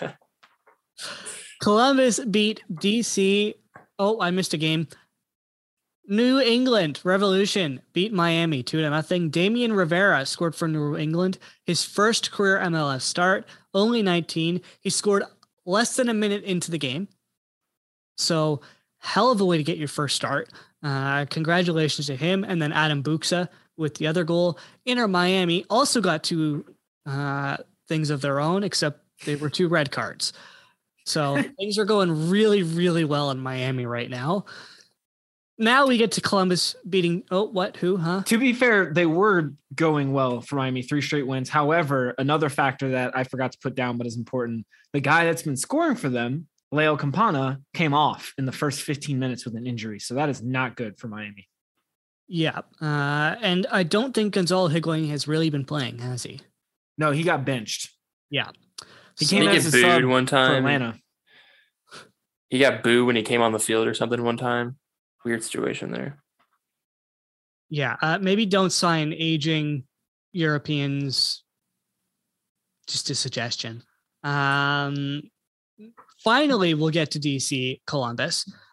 Columbus beat DC. Oh, I missed a game. New England Revolution beat Miami 2-0. Damian Rivera scored for New England. His first career MLS start, only 19. He scored less than a minute into the game. So hell of a way to get your first start. Congratulations to him. And then Adam Buxa with the other goal. Inter Miami also got 2 things of their own, except they were 2 red cards. So things are going really, really well in Miami right now. Now we get to Columbus beating. Oh, what? Who? Huh? To be fair, they were going well for Miami, 3 straight wins. However, another factor that I forgot to put down, but is important: the guy that's been scoring for them, Leo Campana, came off in the first 15 minutes with an injury, so that is not good for Miami. Yeah, and I don't think Gonzalo Higuain has really been playing, has he? No, he got benched. Yeah, he came as a sub one time for Atlanta. He got booed when he came on the field or something one time. Weird situation there. Yeah, maybe don't sign aging Europeans. Just a suggestion. Finally, we'll get to DC Columbus.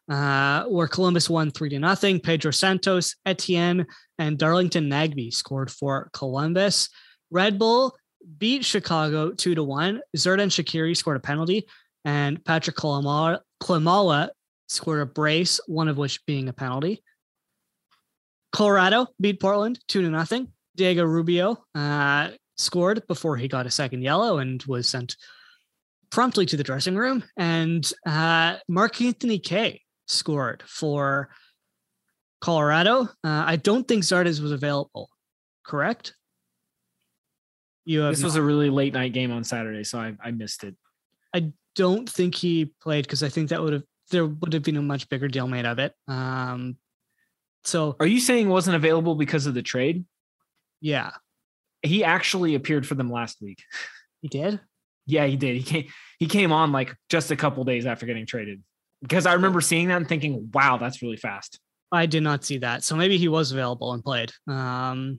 where Columbus won 3-0. Pedro Santos, Etienne, and Darlington Nagbe scored for Columbus. Red Bull beat Chicago 2-1. Zerdan Shaqiri scored a penalty, and Patrick Klimala scored a brace, one of which being a penalty. Colorado beat Portland 2-0. Diego Rubio scored before he got a second yellow and was sent promptly to the dressing room. And Mark-Anthony Kaye scored for Colorado. I don't think Zardes was available, correct? This was a really late night game on Saturday, so I missed it. I don't think he played because I think there would have been a much bigger deal made of it. So are you saying wasn't available because of the trade? Yeah. He actually appeared for them last week. He did? Yeah, he did. He came on like just a couple days after getting traded, because I remember seeing that and thinking, wow, that's really fast. I did not see that. So maybe he was available and played. I'm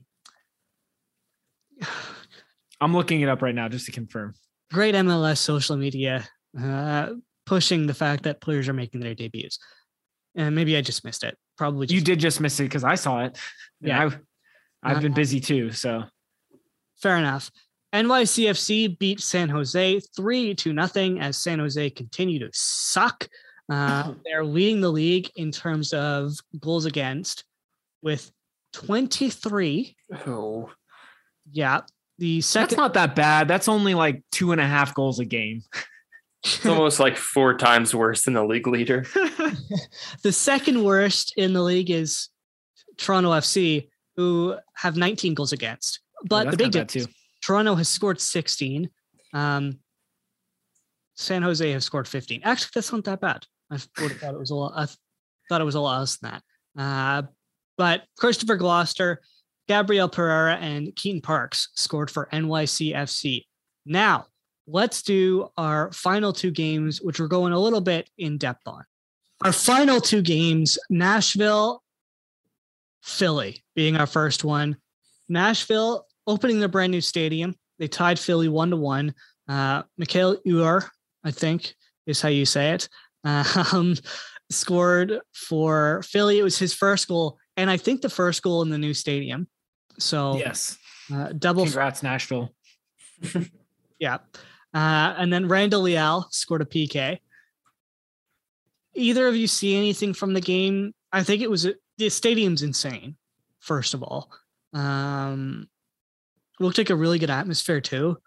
looking it up right now just to confirm. Great MLS social media pushing the fact that players are making their debuts. And maybe I just missed it. Probably you did just miss it because I saw it. Yeah, I've been busy too. So fair enough. NYCFC beat San Jose 3-0 as San Jose continue to suck. They're leading the league in terms of goals against with 23. Oh, yeah. The second, that's not that bad. That's only like 2.5 goals a game. It's almost like 4 times worse than the league leader. The second worst in the league is Toronto FC, who have 19 goals against. But the big difference, Toronto has scored 16. San Jose have scored 15. Actually, that's not that bad. I thought it was a lot. I thought it was a lot less than that. But Christopher Gloucester, Gabriel Pereira, and Keaton Parks scored for NYCFC. Now, let's do our final 2 games, which we're going a little bit in depth on. Our final 2 games, Nashville, Philly being our first one. Nashville opening their brand new stadium. They tied Philly 1-1. Mikhail Uhre, I think is how you say it, scored for Philly. It was his first goal, and I think the first goal in the new stadium. So yes, double. Congrats, Nashville. Yeah. And then Randall Leal scored a PK. Either of you see anything from the game? I think the stadium's insane, first of all. It looked like a really good atmosphere too.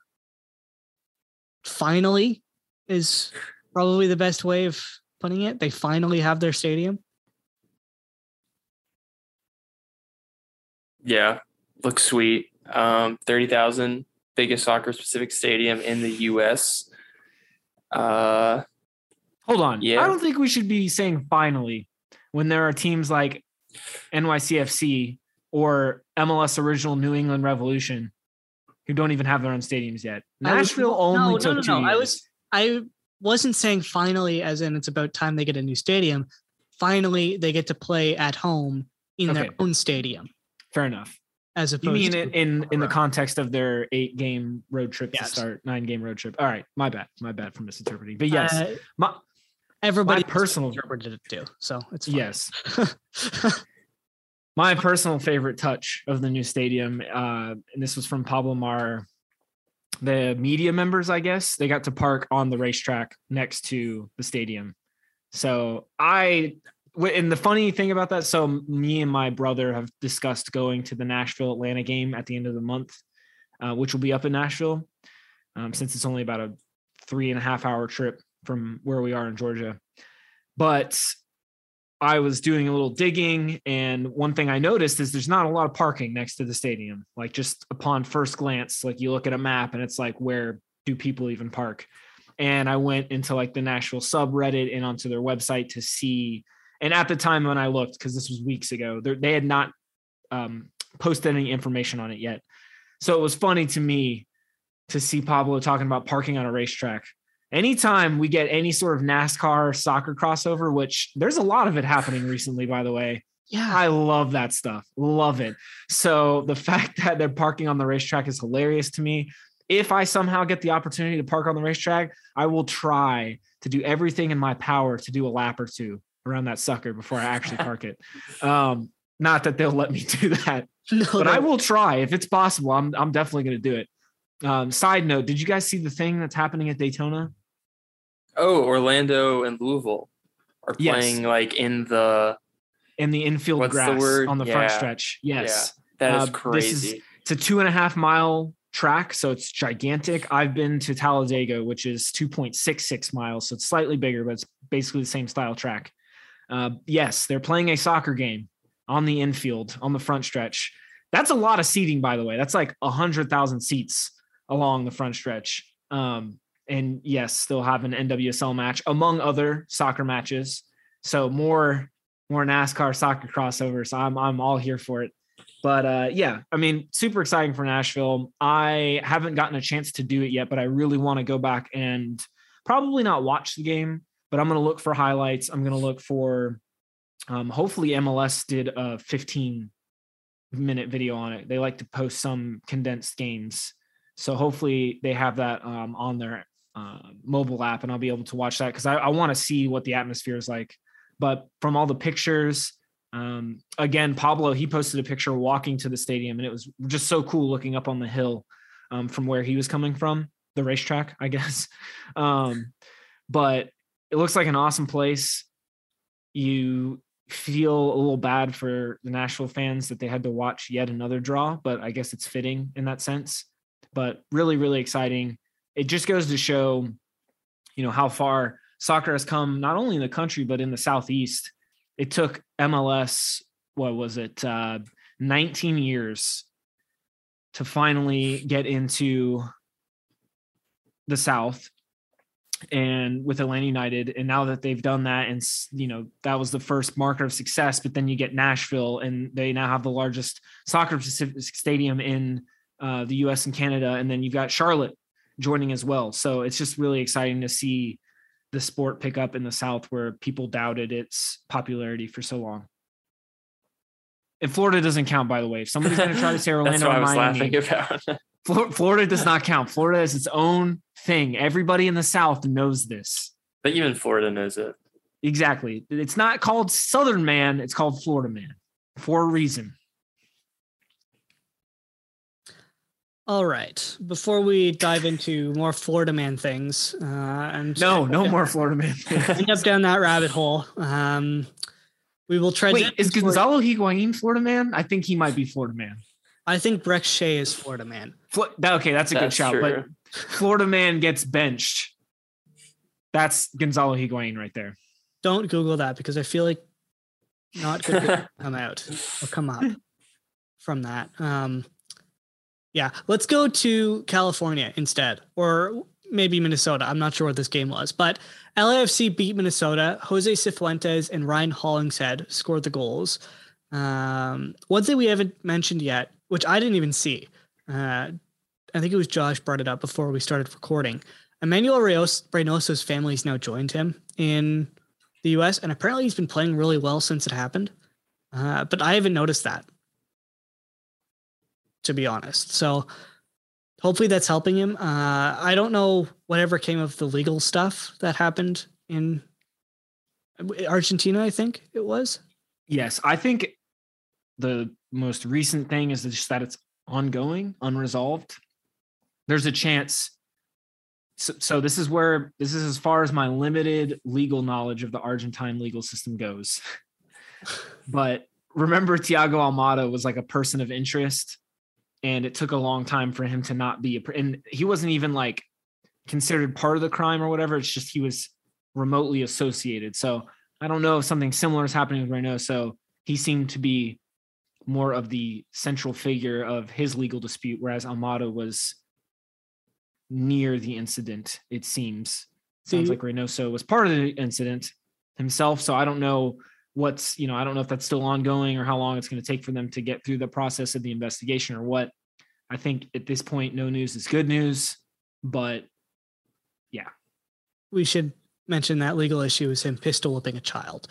Finally is probably the best way of putting it. They finally have their stadium. Yeah, looks sweet. 30,000, biggest soccer specific stadium in the US. Hold on. Yeah. I don't think we should be saying finally when there are teams like NYCFC or MLS Original New England Revolution who don't even have their own stadiums yet. Nashville only took 2 years. I wasn't saying finally as in it's about time they get a new stadium. Finally, they get to play at home in their own stadium. Fair enough. As opposed you mean to in the context of their 8-game road trip yes. to start, 9-game road trip. All right, my bad for misinterpreting. But yes, everybody personal interpreted it too, so it's fine. Yes. My personal favorite touch of the new stadium, and this was from Pablo Mar, the media members, I guess, they got to park on the racetrack next to the stadium. So and the funny thing about that, so me and my brother have discussed going to the Nashville-Atlanta game at the end of the month, which will be up in Nashville, since it's only about a 3.5-hour trip from where we are in Georgia. But I was doing a little digging, and one thing I noticed is there's not a lot of parking next to the stadium. Like, just upon first glance, like you look at a map and it's like, where do people even park? And I went into like the Nashville subreddit and onto their website to see. And at the time when I looked, because this was weeks ago, they had not posted any information on it yet. So it was funny to me to see Pablo talking about parking on a racetrack. Anytime we get any sort of NASCAR soccer crossover, which there's a lot of it happening recently, by the way. Yeah, I love that stuff. Love it. So the fact that they're parking on the racetrack is hilarious to me. If I somehow get the opportunity to park on the racetrack, I will try to do everything in my power to do a lap or 2 around that sucker before I actually park it. Not that they'll let me do that, No, but I will try if it's possible. I'm definitely going to do it. Side note, did you guys see the thing that's happening at Daytona? Oh, Orlando and Louisville are playing like in the infield grass on the front stretch. Yes. Yeah, that is crazy. It's a 2.5 mile track, so it's gigantic. I've been to Talladega, which is 2.66 miles, so it's slightly bigger, but it's basically the same style track. Yes, they're playing a soccer game on the infield on the front stretch. That's a lot of seating, by the way. That's like 100,000 seats along the front stretch. And yes, they'll have an NWSL match among other soccer matches. So more NASCAR soccer crossovers. I'm all here for it. But yeah, I mean, super exciting for Nashville. I haven't gotten a chance to do it yet, but I really want to go back and probably not watch the game, but I'm going to look for highlights. I'm going to look for hopefully MLS did a 15-minute video on it. They like to post some condensed games. So hopefully they have that on their mobile app, and I'll be able to watch that because I want to see what the atmosphere is like. But from all the pictures, again, Pablo, he posted a picture walking to the stadium, and it was just so cool looking up on the hill from where he was coming from, the racetrack, I guess. But it looks like an awesome place. You feel a little bad for the Nashville fans that they had to watch yet another draw, but I guess it's fitting in that sense. But really, really exciting. It just goes to show, how far soccer has come, not only in the country, but in the Southeast. It took MLS, 19 years to finally get into the South and with Atlanta United. And now that they've done that, and that was the first marker of success, but then you get Nashville, and they now have the largest soccer stadium in the US and Canada. And then you've got Charlotte joining as well. So it's just really exciting to see the sport pick up in the South where people doubted its popularity for so long. And Florida doesn't count, by the way. If somebody's going to try to say Orlando or Miami, that's what I was laughing about. Florida does not count. Florida is its own thing. Everybody in the South knows this. But even Florida knows it. Exactly. It's not called Southern Man. It's called Florida Man for a reason. All right. Before we dive into more Florida Man things, no more Florida Man things. End up down that rabbit hole. We will try. Wait, is Gonzalo Higuain Florida Man? I think he might be Florida Man. I think Breck Shea is Florida Man. Okay, that's a good shout. True. But Florida Man gets benched. That's Gonzalo Higuain right there. Don't Google that because I feel like not good to come out or come up from that. Yeah, let's go to California instead, or maybe Minnesota. I'm not sure what this game was, but LAFC beat Minnesota. Jose Cifuentes and Ryan Hollingshead scored the goals. One thing we haven't mentioned yet, which I didn't even see, I think it was Josh brought it up before we started recording. Emmanuel Reynoso's family has now joined him in the U.S., and apparently he's been playing really well since it happened, but I haven't noticed that, to be honest. So hopefully that's helping him. I don't know whatever came of the legal stuff that happened in Argentina, I think it was. Yes, I think the most recent thing is just that it's ongoing, unresolved. There's a chance. So this is as far as my limited legal knowledge of the Argentine legal system goes. But remember, Thiago Almada was like a person of interest, and it took a long time for him to not be and he wasn't even like considered part of the crime or whatever. It's just he was remotely associated. So I don't know if something similar is happening with Reynoso. He seemed to be more of the central figure of his legal dispute, whereas Almada was near the incident, it seems. Sounds like Reynoso was part of the incident himself. So I don't know I don't know if that's still ongoing or how long it's going to take for them to get through the process of the investigation or what. I think at this point, no news is good news, but yeah. We should mention that legal issue is him pistol whipping a child.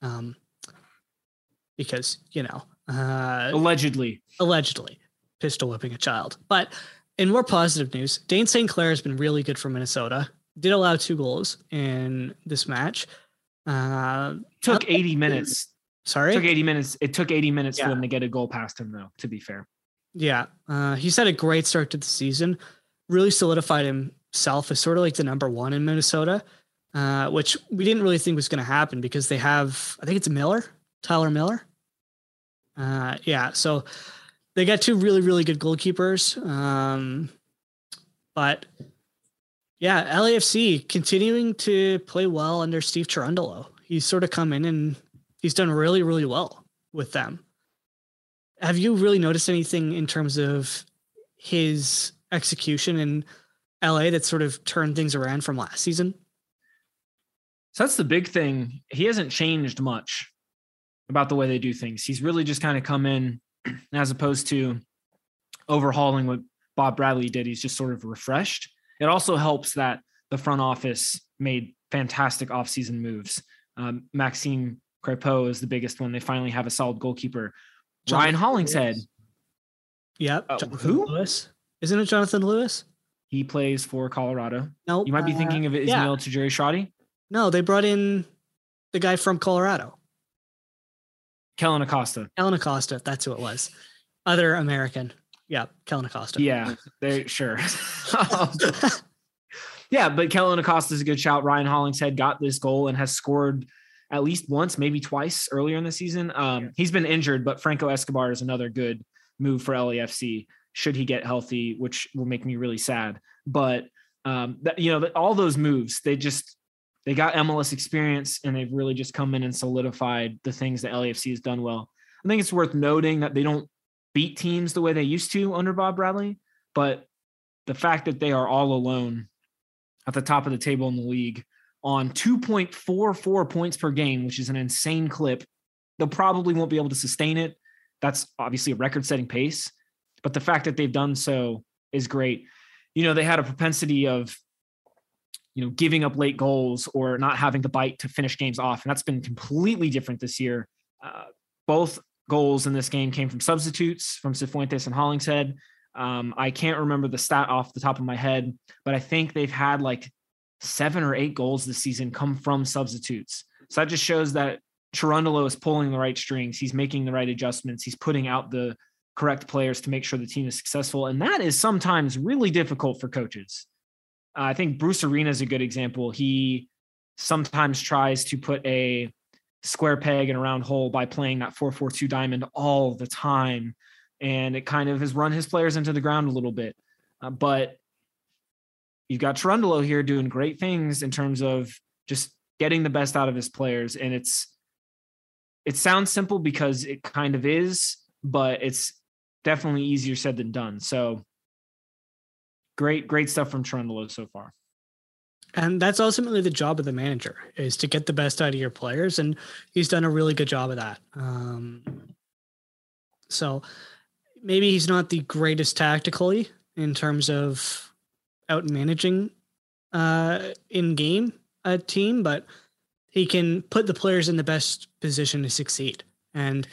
Because, allegedly pistol whipping a child. But in more positive news, Dane St. Clair has been really good for Minnesota. Did allow 2 goals in this match. Took 80 minutes. Sorry? It took 80 minutes Yeah. for them to get a goal past him, though, to be fair. Yeah. He's had a great start to the season. Really solidified himself as sort of like the number one in Minnesota, which we didn't really think was going to happen because they have, I think it's Tyler Miller. Yeah. So they got two really, really good goalkeepers. But yeah, LAFC continuing to play well under Steve Cherundolo. He's sort of come in and he's done really, really well with them. Have you really noticed anything in terms of his execution in LA that sort of turned things around from last season? So that's the big thing. He hasn't changed much about the way they do things. He's really just kind of come in as opposed to overhauling what Bob Bradley did. He's just sort of refreshed. It also helps that the front office made fantastic offseason moves. Maxime Crepeau is the biggest one. They finally have a solid goalkeeper. Ryan Hollingshead. Yep. Who? Lewis. Isn't it Jonathan Lewis? He plays for Colorado. No. You might be thinking of Ismail Tajiri Shoddy. No, they brought in the guy from Colorado. Kellen Acosta. Kellen Acosta. That's who it was. Other American. Yeah, Kellen Acosta. Yeah, they sure. Yeah, but Kellen Acosta is a good shout. Ryan Hollingshead got this goal and has scored at least once, maybe twice earlier in the season. He's been injured, but Franco Escobar is another good move for LAFC should he get healthy, which will make me really sad. But all those moves, they got MLS experience and they've really just come in and solidified the things that LAFC has done well. I think it's worth noting that they don't beat teams the way they used to under Bob Bradley, but the fact that they are all alone at the top of the table in the league on 2.44 points per game, which is an insane clip. They'll probably won't be able to sustain it. That's obviously a record-setting pace, but the fact that they've done so is great. They had a propensity of, giving up late goals or not having the bite to finish games off, and that's been completely different this year. Both goals in this game came from substitutes from Cifuentes and Hollingshead. I can't remember the stat off the top of my head, but I think they've had like 7 or 8 goals this season come from substitutes. So that just shows that Cherundolo is pulling the right strings. He's making the right adjustments. He's putting out the correct players to make sure the team is successful. And that is sometimes really difficult for coaches. I think Bruce Arena is a good example. He sometimes tries to put a square peg in a round hole by playing that 4-4-2 diamond all the time. And it kind of has run his players into the ground a little bit. But you've got Cherundolo here doing great things in terms of just getting the best out of his players. And it sounds simple because it kind of is, but it's definitely easier said than done. So great stuff from Cherundolo so far. And that's ultimately the job of the manager, is to get the best out of your players. And he's done a really good job of that. So maybe he's not the greatest tactically in terms of out managing in game a team, but he can put the players in the best position to succeed. And,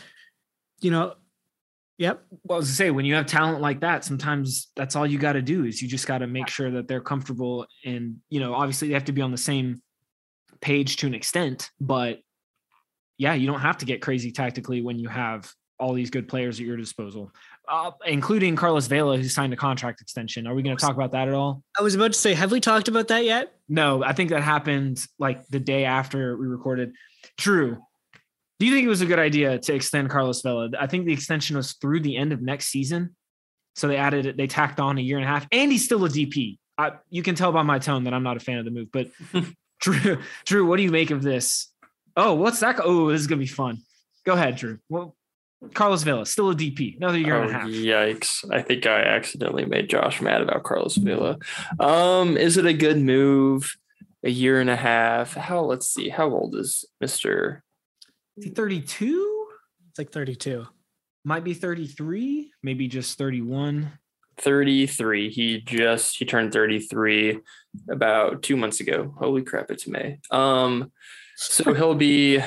yep. Well, I was to say, when you have talent like that, sometimes that's all you got to do is you just got to make sure that they're comfortable. And, obviously they have to be on the same page to an extent, but yeah, you don't have to get crazy tactically when you have all these good players at your disposal, including Carlos Vela, who signed a contract extension. Are we going to talk about that at all? I was about to say, have we talked about that yet? No, I think that happened like the day after we recorded. Drew, do you think it was a good idea to extend Carlos Vela? I think the extension was through the end of next season. So they tacked on a year and a half, and he's still a DP. You can tell by my tone that I'm not a fan of the move, but Drew, what do you make of this? Oh, what's that? Oh, this is going to be fun. Go ahead, Drew. Well, Carlos Vela, still a DP, another year and a half. Yikes. I think I accidentally made Josh mad about Carlos Vela. Is it a good move? A year and a half. Let's see. How old is Mr. Is he 32? It's like 32. Might be 33, maybe just 31. 33. He turned 33 about 2 months ago. Holy crap, it's May. So he'll be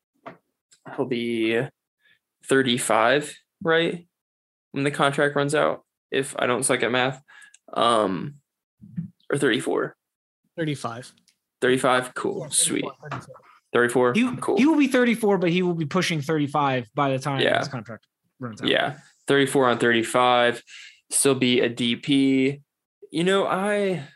35, right? When the contract runs out, if I don't suck at math. Or 34. 35. 35, cool, sweet. 34. Cool. He will be 34, but he will be pushing 35 by the time Yeah. his contract runs out. Yeah. 34 on 35. Still be a DP. I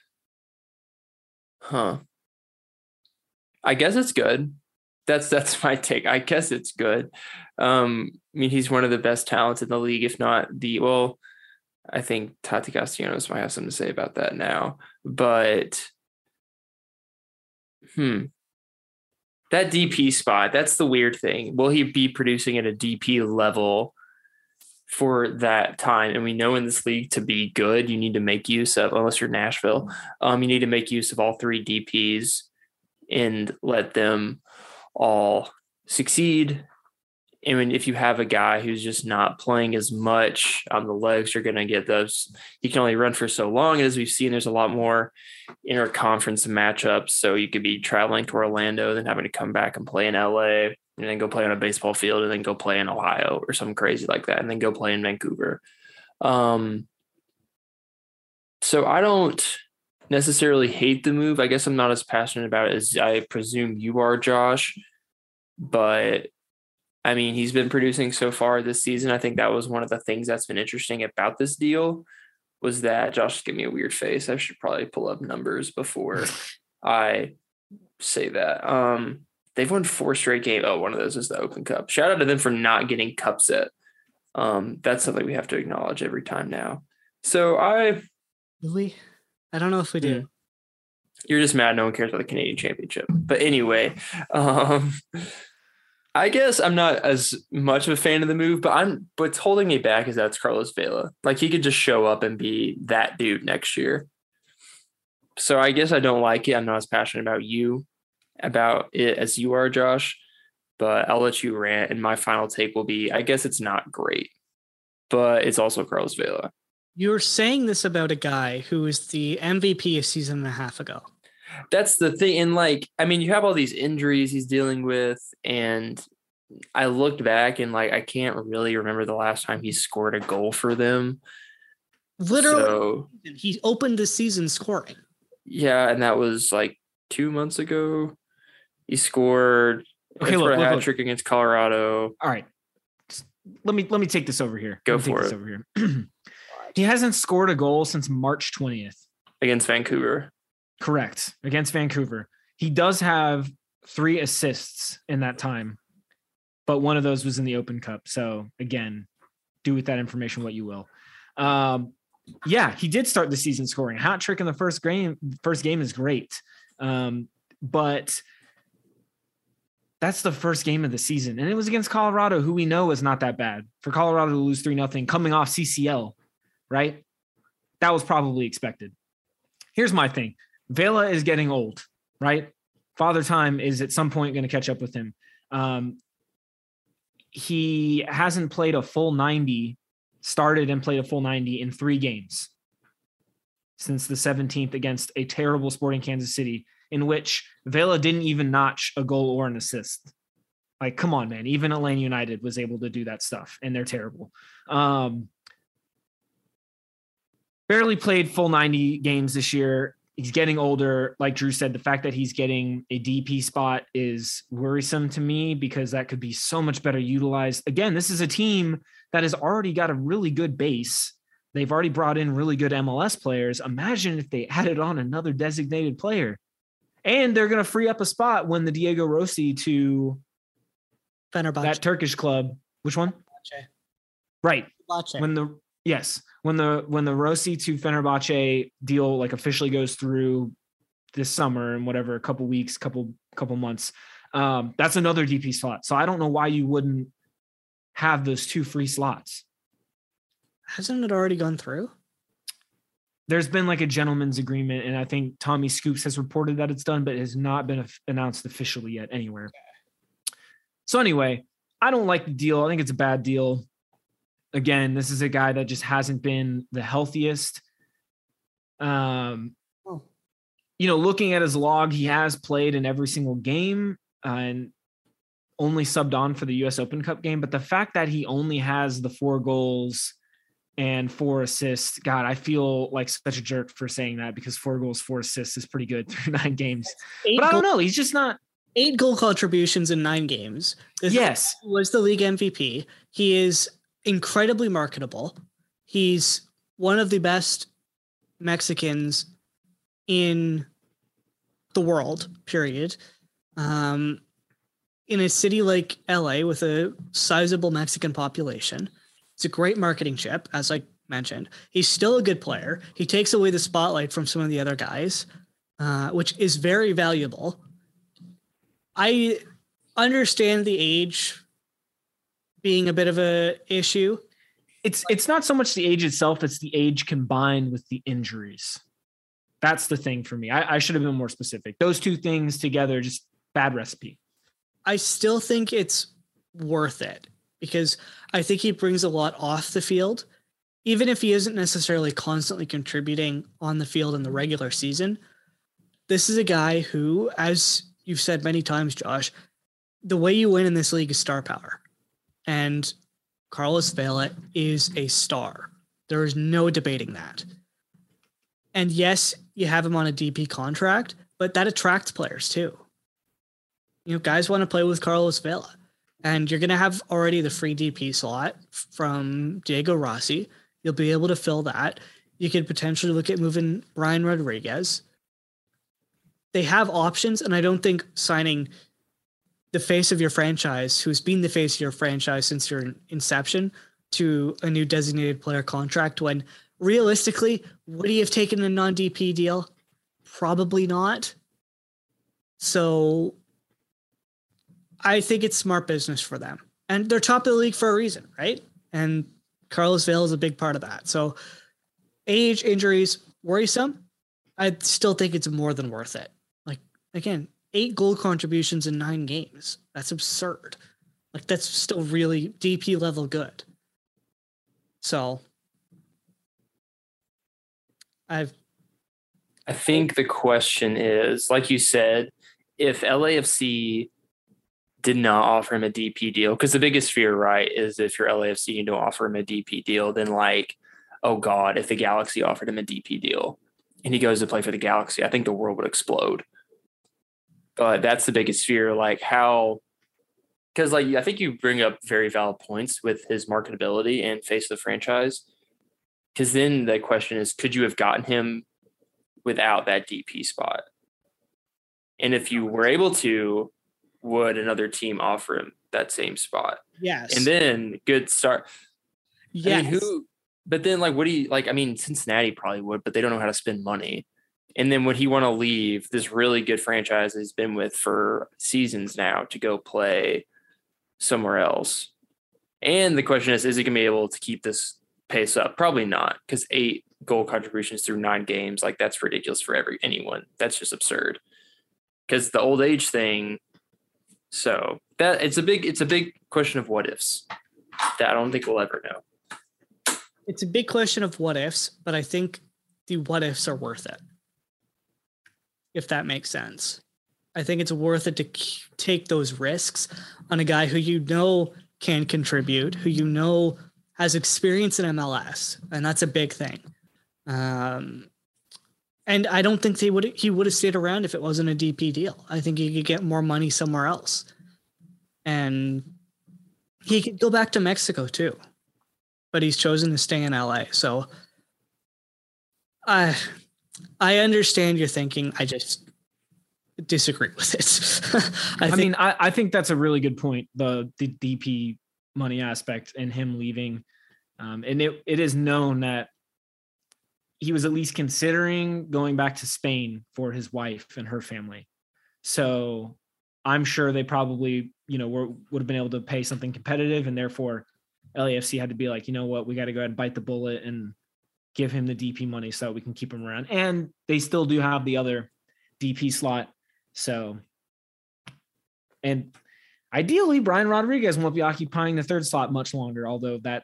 guess it's good. That's my take. I guess it's good. He's one of the best talents in the league, if not I think Tati Castellanos might have something to say about that now. But that DP spot, that's the weird thing. Will he be producing at a DP level for that time? And we know in this league, to be good, you need to make use of, unless you're Nashville, you need to make use of all three DPs and let them all succeed. And if you have a guy who's just not playing as much on the legs, you're going to get those. He can only run for so long. And as we've seen, there's a lot more interconference matchups. So you could be traveling to Orlando, then having to come back and play in LA, and then go play on a baseball field, and then go play in Ohio or something crazy like that, and then go play in Vancouver. So I don't necessarily hate the move. I guess I'm not as passionate about it as I presume you are, Josh. But he's been producing so far this season. I think that was one of the things that's been interesting about this deal, was that Josh is giving me a weird face. I should probably pull up numbers before I say that. They've won 4 straight games. Oh, one of those is the Open Cup. Shout out to them for not getting cup set. That's something we have to acknowledge every time now. So Really? I don't know if we do. You're just mad no one cares about the Canadian Championship. But anyway, I guess I'm not as much of a fan of the move, but what's holding me back is that's Carlos Vela. Like, he could just show up and be that dude next year. So I guess I don't like it. I'm not as passionate about it as you are, Josh, but I'll let you rant. And my final take will be, I guess it's not great, but it's also Carlos Vela. You're saying this about a guy who was the MVP a season and a half ago. That's the thing. And you have all these injuries he's dealing with. And I looked back and I can't really remember the last time he scored a goal for them. Literally, he opened the season scoring. Yeah. And that was 2 months ago. He scored a hat trick against Colorado. All right. Let me take this over here. Go for it. Over here. He hasn't scored a goal since March 20th. Against Vancouver. Correct. Against Vancouver. He does have 3 assists in that time, but one of those was in the Open Cup. So again, do with that information what you will. He did start the season scoring. A hat trick in the first game is great. But that's the first game of the season. And it was against Colorado, who we know is not that bad. For Colorado to lose 3-0 coming off CCL, right? That was probably expected. Here's my thing. Vela is getting old, right? Father Time is at some point going to catch up with him. He hasn't played a full 90, started and played a full 90 in 3 games since the 17th against a terrible Sporting Kansas City, in which Vela didn't even notch a goal or an assist. Come on, man. Even Atlanta United was able to do that stuff, and they're terrible. Barely played full 90 games this year. He's getting older. Like Drew said, the fact that he's getting a DP spot is worrisome to me, because that could be so much better utilized. Again, this is a team that has already got a really good base. They've already brought in really good MLS players. Imagine if they added on another designated player. And they're going to free up a spot when the Diego Rossi to Fenerbahce. That Turkish club. Which one? Fenerbahce. Right. Fenerbahce. When the Rossi to Fenerbahce deal officially goes through this summer and whatever, a couple weeks, couple months, that's another DP slot. So I don't know why you wouldn't have those 2 free slots. Hasn't it already gone through? There's been a gentleman's agreement, and I think Tommy Scoops has reported that it's done, but it has not been announced officially yet anywhere. Okay. So anyway, I don't like the deal. I think it's a bad deal. Again, this is a guy that just hasn't been the healthiest. Looking at his log, he has played in every single game and only subbed on for the US Open Cup game. But the fact that he only has the 4 goals and 4 assists, God, I feel like such a jerk for saying that, because 4 goals, 4 assists is pretty good through 9 games. But I don't know. He's just not 8 goal contributions in 9 games. Yes. Was the league MVP. He is incredibly marketable. He's one of the best Mexicans in the world, period. In a city like LA with a sizable Mexican population, it's a great marketing chip, as I mentioned. He's still a good player. He takes away the spotlight from some of the other guys, which is very valuable. I understand the age being a bit of a issue. It's not so much the age itself, it's the age combined with the injuries. That's the thing for me. I should have been more specific. Those two things together, just bad recipe. I still think it's worth it because I think he brings a lot off the field. Even if he isn't necessarily constantly contributing on the field in the regular season, this is a guy who, as you've said many times, Josh, the way you win in this league is star power. And Carlos Vela is a star. There is no debating that. And yes, you have him on a DP contract, but that attracts players too. You know, guys want to play with Carlos Vela. And you're going to have already the free DP slot from Diego Rossi. You'll be able to fill that. You could potentially look at moving Brian Rodriguez. They have options, and I don't think signing the face of your franchise, who's been the face of your franchise since your inception, to a new designated player contract when realistically, would he have taken a non-DP deal? Probably not. So I think it's smart business for them. And they're top of the league for a reason, right? And Carlos Vela is a big part of that. So age, injuries, worrisome. I still think it's more than worth it. Like, again, 8 goal contributions in 9 games. That's absurd. Like, that's still really DP level good. So I think the question is, like you said, if LAFC did not offer him a DP deal, because the biggest fear, right, is if you're LAFC and don't offer him a DP deal, then like, oh God, if the Galaxy offered him a DP deal and he goes to play for the Galaxy, I think the world would explode. But that's the biggest fear, like how, because like I think you bring up very valid points with his marketability and face of the franchise. Because then the question is, could you have gotten him without that DP spot? And if you were able to, would another team offer him that same spot? Yes. And then good start. Yes. I mean, but then like, what do you like? I mean, Cincinnati probably would, but they don't know how to spend money. And then would he want to leave this really good franchise he's been with for seasons now to go play somewhere else? And the question is he going to be able to keep this pace up? Probably not, because 8 goal contributions through 9 games, like that's ridiculous for anyone. That's just absurd. Because the old age thing, so that it's a big question of what ifs that I don't think we'll ever know. It's a big question of what ifs, but I think the what ifs are worth it. If that makes sense. I think it's worth it to take those risks on a guy who you know can contribute, who you know has experience in MLS, and that's a big thing. And I don't think he would have stayed around if it wasn't a DP deal. I think he could get more money somewhere else. And he could go back to Mexico too. But he's chosen to stay in LA. So I understand your thinking. I just disagree with it. I think that's a really good point. The DP money aspect and him leaving. And it is known that he was at least considering going back to Spain for his wife and her family. So I'm sure they probably, would have been able to pay something competitive, and therefore LAFC had to be like, you know what, we got to go ahead and bite the bullet and give him the DP money so that we can keep him around. And they still do have the other DP slot. So, and ideally Brian Rodriguez won't be occupying the 3rd slot much longer, although that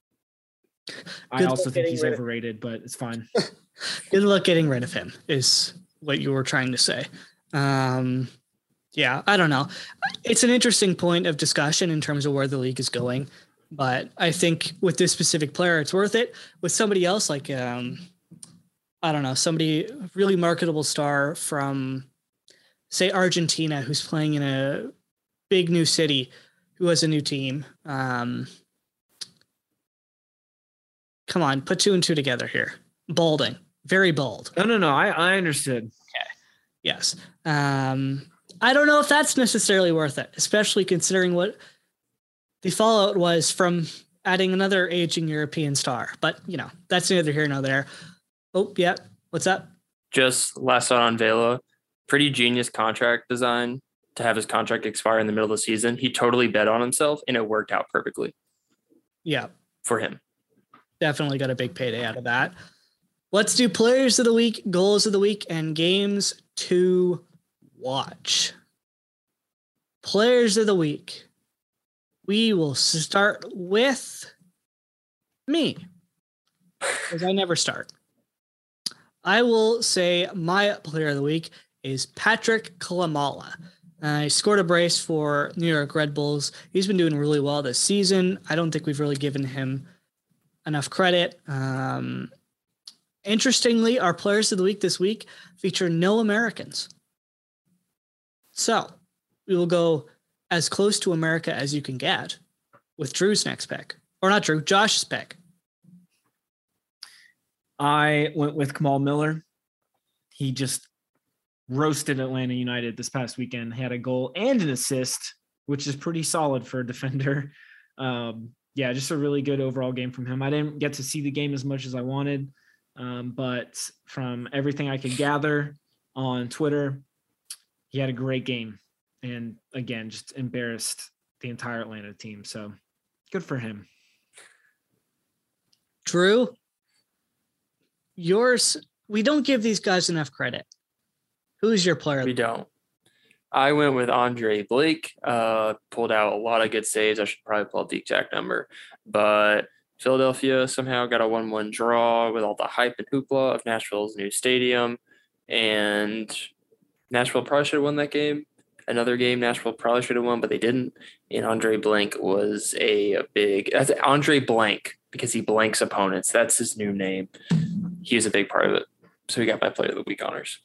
I also think he's overrated, but it's fine. Good luck getting rid of him is what you were trying to say. Yeah, I don't know. It's an interesting point of discussion in terms of where the league is going, but I think with this specific player, it's worth it. With somebody else, like, I don't know, somebody really marketable star from say Argentina, who's playing in a big new city, who has a new team. Come on, put 2 and 2 together here. Balding, very bold. No. I understood. Okay. Yes. I don't know if that's necessarily worth it, especially considering what the fallout was from adding another aging European star. But, that's neither here nor there. Oh, yeah. What's up? Just last thought on Vela. Pretty genius contract design to have his contract expire in the middle of the season. He totally bet on himself, and it worked out perfectly. Yeah. For him. Definitely got a big payday out of that. Let's do players of the week, goals of the week, and games to watch. Players of the week. We will start with me, because I never start. I will say my player of the week is Patrick Klimala. He scored a brace for New York Red Bulls. He's been doing really well this season. I don't think we've really given him enough credit. Interestingly, our players of the week this week feature no Americans. So we will go as close to America as you can get with Drew's next pick. Or not Drew, Josh's pick. I went with Kamal Miller. He just roasted Atlanta United this past weekend. He had a goal and an assist, which is pretty solid for a defender. Just a really good overall game from him. I didn't get to see the game as much as I wanted, but from everything I could gather on Twitter, he had a great game. And again, just embarrassed the entire Atlanta team. So good for him. Drew, yours, we don't give these guys enough credit. Who's your player? We don't. I went with Andre Blake, pulled out a lot of good saves. I should probably pull up the exact number, but Philadelphia somehow got a 1-1 draw with all the hype and hoopla of Nashville's new stadium, and Nashville probably should have won that game. Another game Nashville probably should have won, but they didn't. And Andre Blank was that's Andre Blank because he blanks opponents. That's his new name. He was a big part of it. So he got my player of the week honors.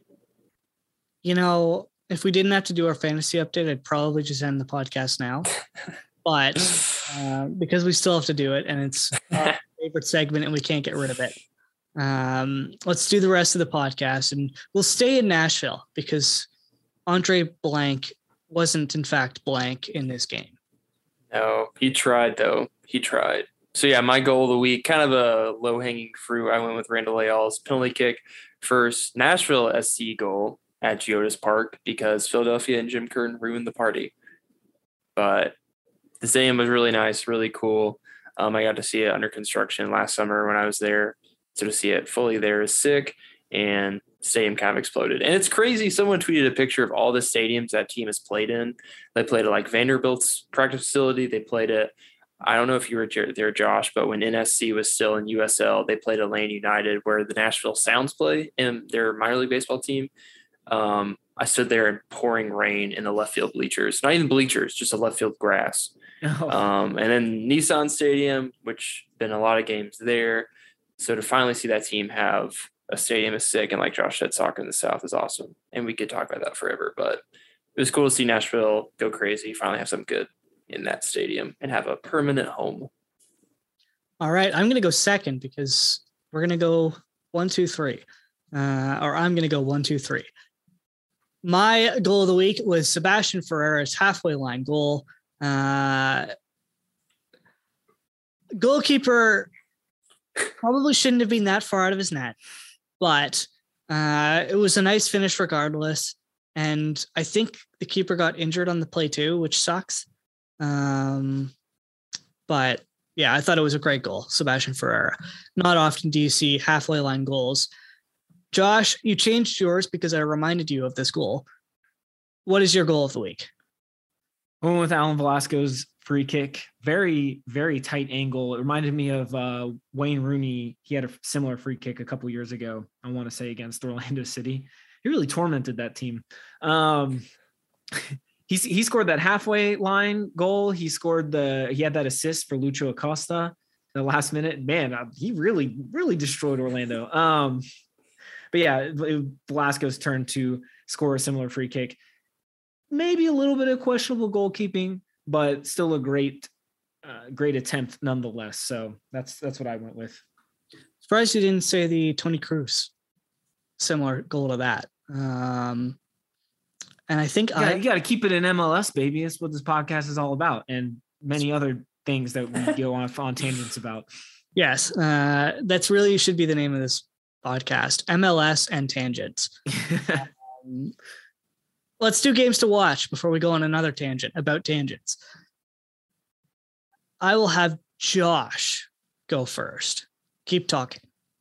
If we didn't have to do our fantasy update, I'd probably just end the podcast now. But because we still have to do it, and it's our favorite segment, and we can't get rid of it. Let's do the rest of the podcast, and we'll stay in Nashville because Andre Blank wasn't, in fact, blank in this game. No, he tried, though. He tried. So, yeah, my goal of the week, kind of a low-hanging fruit. I went with Randall Ayal's penalty kick. First Nashville SC goal at Geodis Park because Philadelphia and Jim Curtin ruined the party. But the stadium was really nice, really cool. I got to see it under construction last summer when I was there. So to see it fully there is sick, and the stadium kind of exploded. And it's crazy. Someone tweeted a picture of all the stadiums that team has played in. They played at like Vanderbilt's practice facility. They played at, I don't know if you were there, Josh, but when NSC was still in USL, they played at Atlanta United where the Nashville Sounds play in their minor league baseball team. I stood there in pouring rain in the left field bleachers, not even bleachers, just a left field grass. And then Nissan Stadium, which been a lot of games there. So to finally see that team have a stadium is sick. And like Josh said, soccer in the South is awesome. And we could talk about that forever, but it was cool to see Nashville go crazy, finally have something good in that stadium and have a permanent home. All right. I'm going to go second because we're going to go 1, 2, 3. Or I'm going to go 1, 2, 3. My goal of the week was Sebastian Ferreira's halfway line goal. Goalkeeper probably shouldn't have been that far out of his net, but it was a nice finish regardless. And I think the keeper got injured on the play too, which sucks. But yeah, I thought it was a great goal, Sebastian Ferreira. Not often do you see halfway line goals. Josh, you changed yours because I reminded you of this goal. What is your goal of the week? I went with Alan Velasco's free kick. Very, very tight angle. It reminded me of Wayne Rooney. He had a similar free kick a couple years ago, I want to say, against Orlando City. He really tormented that team. He scored that halfway line goal. He had that assist for Lucho Acosta the last minute. Man, he really, really destroyed Orlando. But yeah, Velasco's turn to score a similar free kick. maybe a little bit of questionable goalkeeping, but still a great attempt nonetheless. So that's what I went with. Surprised you didn't say the Tony Cruz similar goal to that. And I think you got to keep it in MLS, baby. That's what this podcast is all about, and many other things that we go on tangents about. Yes, that's really should be the name of this podcast: MLS and tangents. Let's do games to watch before we go on another tangent about tangents. I will have Josh go first. Keep talking.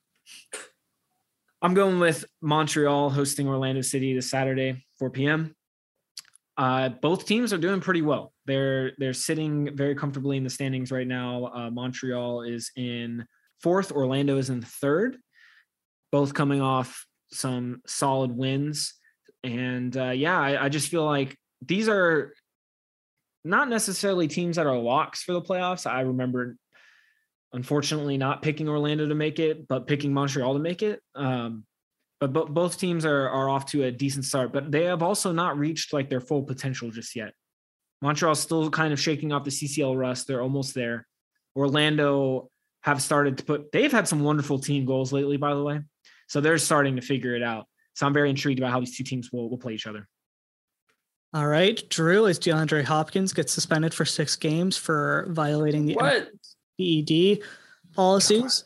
I'm going with Montreal hosting Orlando City this Saturday, 4 p.m. Both teams are doing pretty well. They're sitting very comfortably in the standings right now. Montreal is in 4th. Orlando is in 3rd. Both coming off some solid wins. And I just feel like these are not necessarily teams that are locks for the playoffs. I remember, unfortunately, not picking Orlando to make it, but picking Montreal to make it. But both teams are off to a decent start, but they have also not reached like their full potential just yet. Montreal's still kind of shaking off the CCL rust. They're almost there. Orlando they've had some wonderful team goals lately, by the way. So they're starting to figure it out. So I'm very intrigued about how these two teams will play each other. All right. Drew, as DeAndre Hopkins gets suspended for 6 games for violating the PED policies.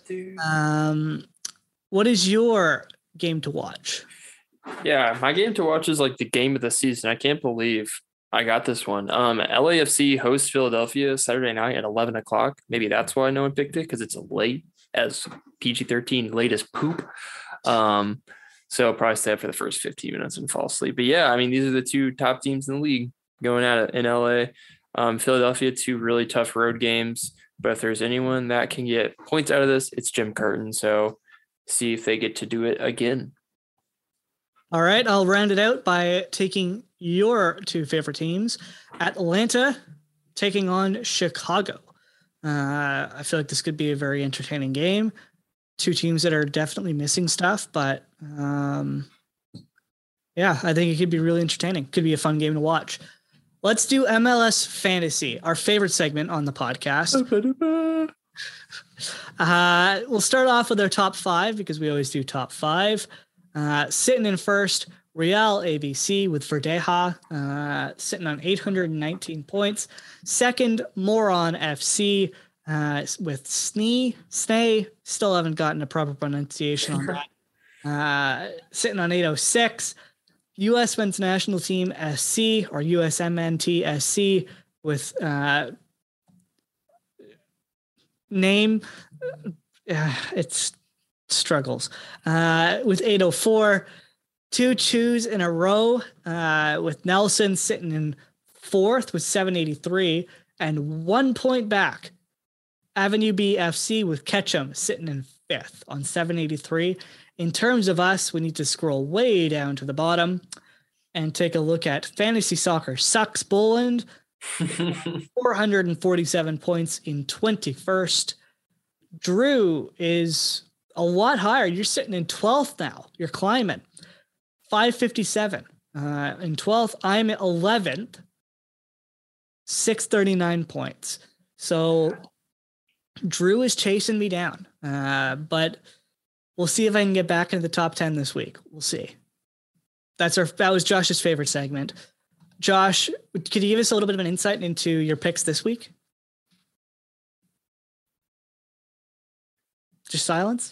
What is your game to watch? Yeah, my game to watch is like the game of the season. I can't believe I got this one. LAFC hosts Philadelphia Saturday night at 11 o'clock. Maybe that's why no one picked it, because it's late as PG-13, late as poop. So I'll probably stay up for the first 15 minutes and fall asleep. But yeah, I mean, these are the 2 top teams in the league going at it in LA. Philadelphia, 2 really tough road games. But if there's anyone that can get points out of this, it's Jim Curtin. So see if they get to do it again. All right, I'll round it out by taking your 2 favorite teams. Atlanta taking on Chicago. I feel like this could be a very entertaining game. 2 teams that are definitely missing stuff, but I think it could be really entertaining. Could be a fun game to watch. Let's do MLS Fantasy, our favorite segment on the podcast. We'll start off with our top 5 because we always do top 5. Sitting in first, Real ABC with Verdeja, sitting on 819 points. Second, Moron FC with Snee. Still haven't gotten a proper pronunciation on that. Sitting on 806. U.S. Men's National Team SC or USMNT SC with name. It's struggles with 804. 2 twos in a row with Nelson sitting in 4th with 783 and 1 point back. Avenue B FC with Ketchum sitting in 5th on 783. In terms of us, we need to scroll way down to the bottom and take a look at Fantasy Soccer Sucks Boland. 447 points in 21st. Drew is a lot higher. You're sitting in 12th now. You're climbing. 557 in 12th. I'm at 11th. 639 points. So Drew is chasing me down. But we'll see if I can get back into the top 10 this week. We'll see. That was Josh's favorite segment. Josh, could you give us a little bit of an insight into your picks this week? Just silence?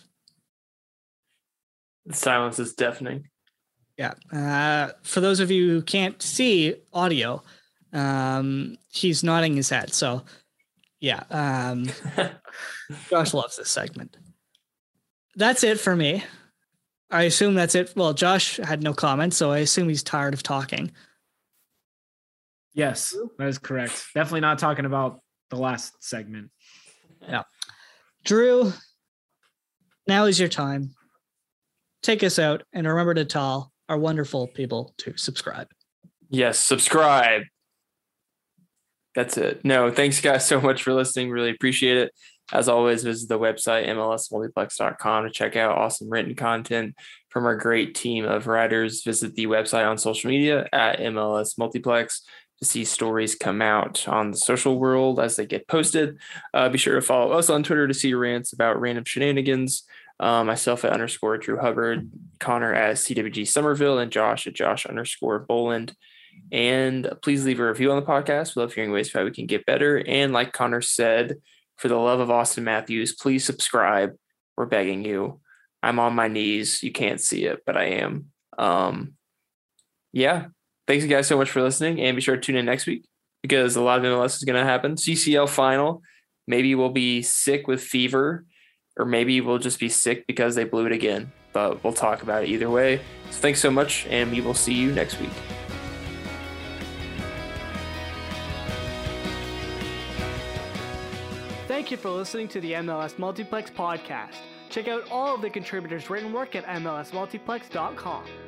The silence is deafening. Yeah. For those of you who can't see audio, he's nodding his head. So, yeah. Josh loves this segment. That's it for me. I assume that's it. Well, Josh had no comments, so I assume he's tired of talking. Yes, that is correct. Definitely not talking about the last segment. Yeah. Drew, now is your time. Take us out and remember to tell our wonderful people to subscribe. Yes, subscribe. That's it. No, thanks guys so much for listening. Really appreciate it. As always, visit the website, mlsmultiplex.com, to check out awesome written content from our great team of writers. Visit the website on social media at MLS Multiplex to see stories come out on the social world as they get posted. Be sure to follow us on Twitter to see rants about random shenanigans. Myself at _Drew Hubbard, Connor at CWG Somerville, and Josh at Josh_Boland. And please leave a review on the podcast. We love hearing ways how we can get better. And like Connor said, for the love of Austin Matthews, please subscribe. We're begging you. I'm on my knees. You can't see it, but I am. Yeah. Thanks you guys so much for listening, and be sure to tune in next week because a lot of MLS is going to happen. CCL final. Maybe we'll be sick with fever, or maybe we'll just be sick because they blew it again, but we'll talk about it either way. So thanks so much, and we will see you next week. Thank you for listening to the MLS Multiplex podcast. Check out all of the contributors' written work at MLSmultiplex.com.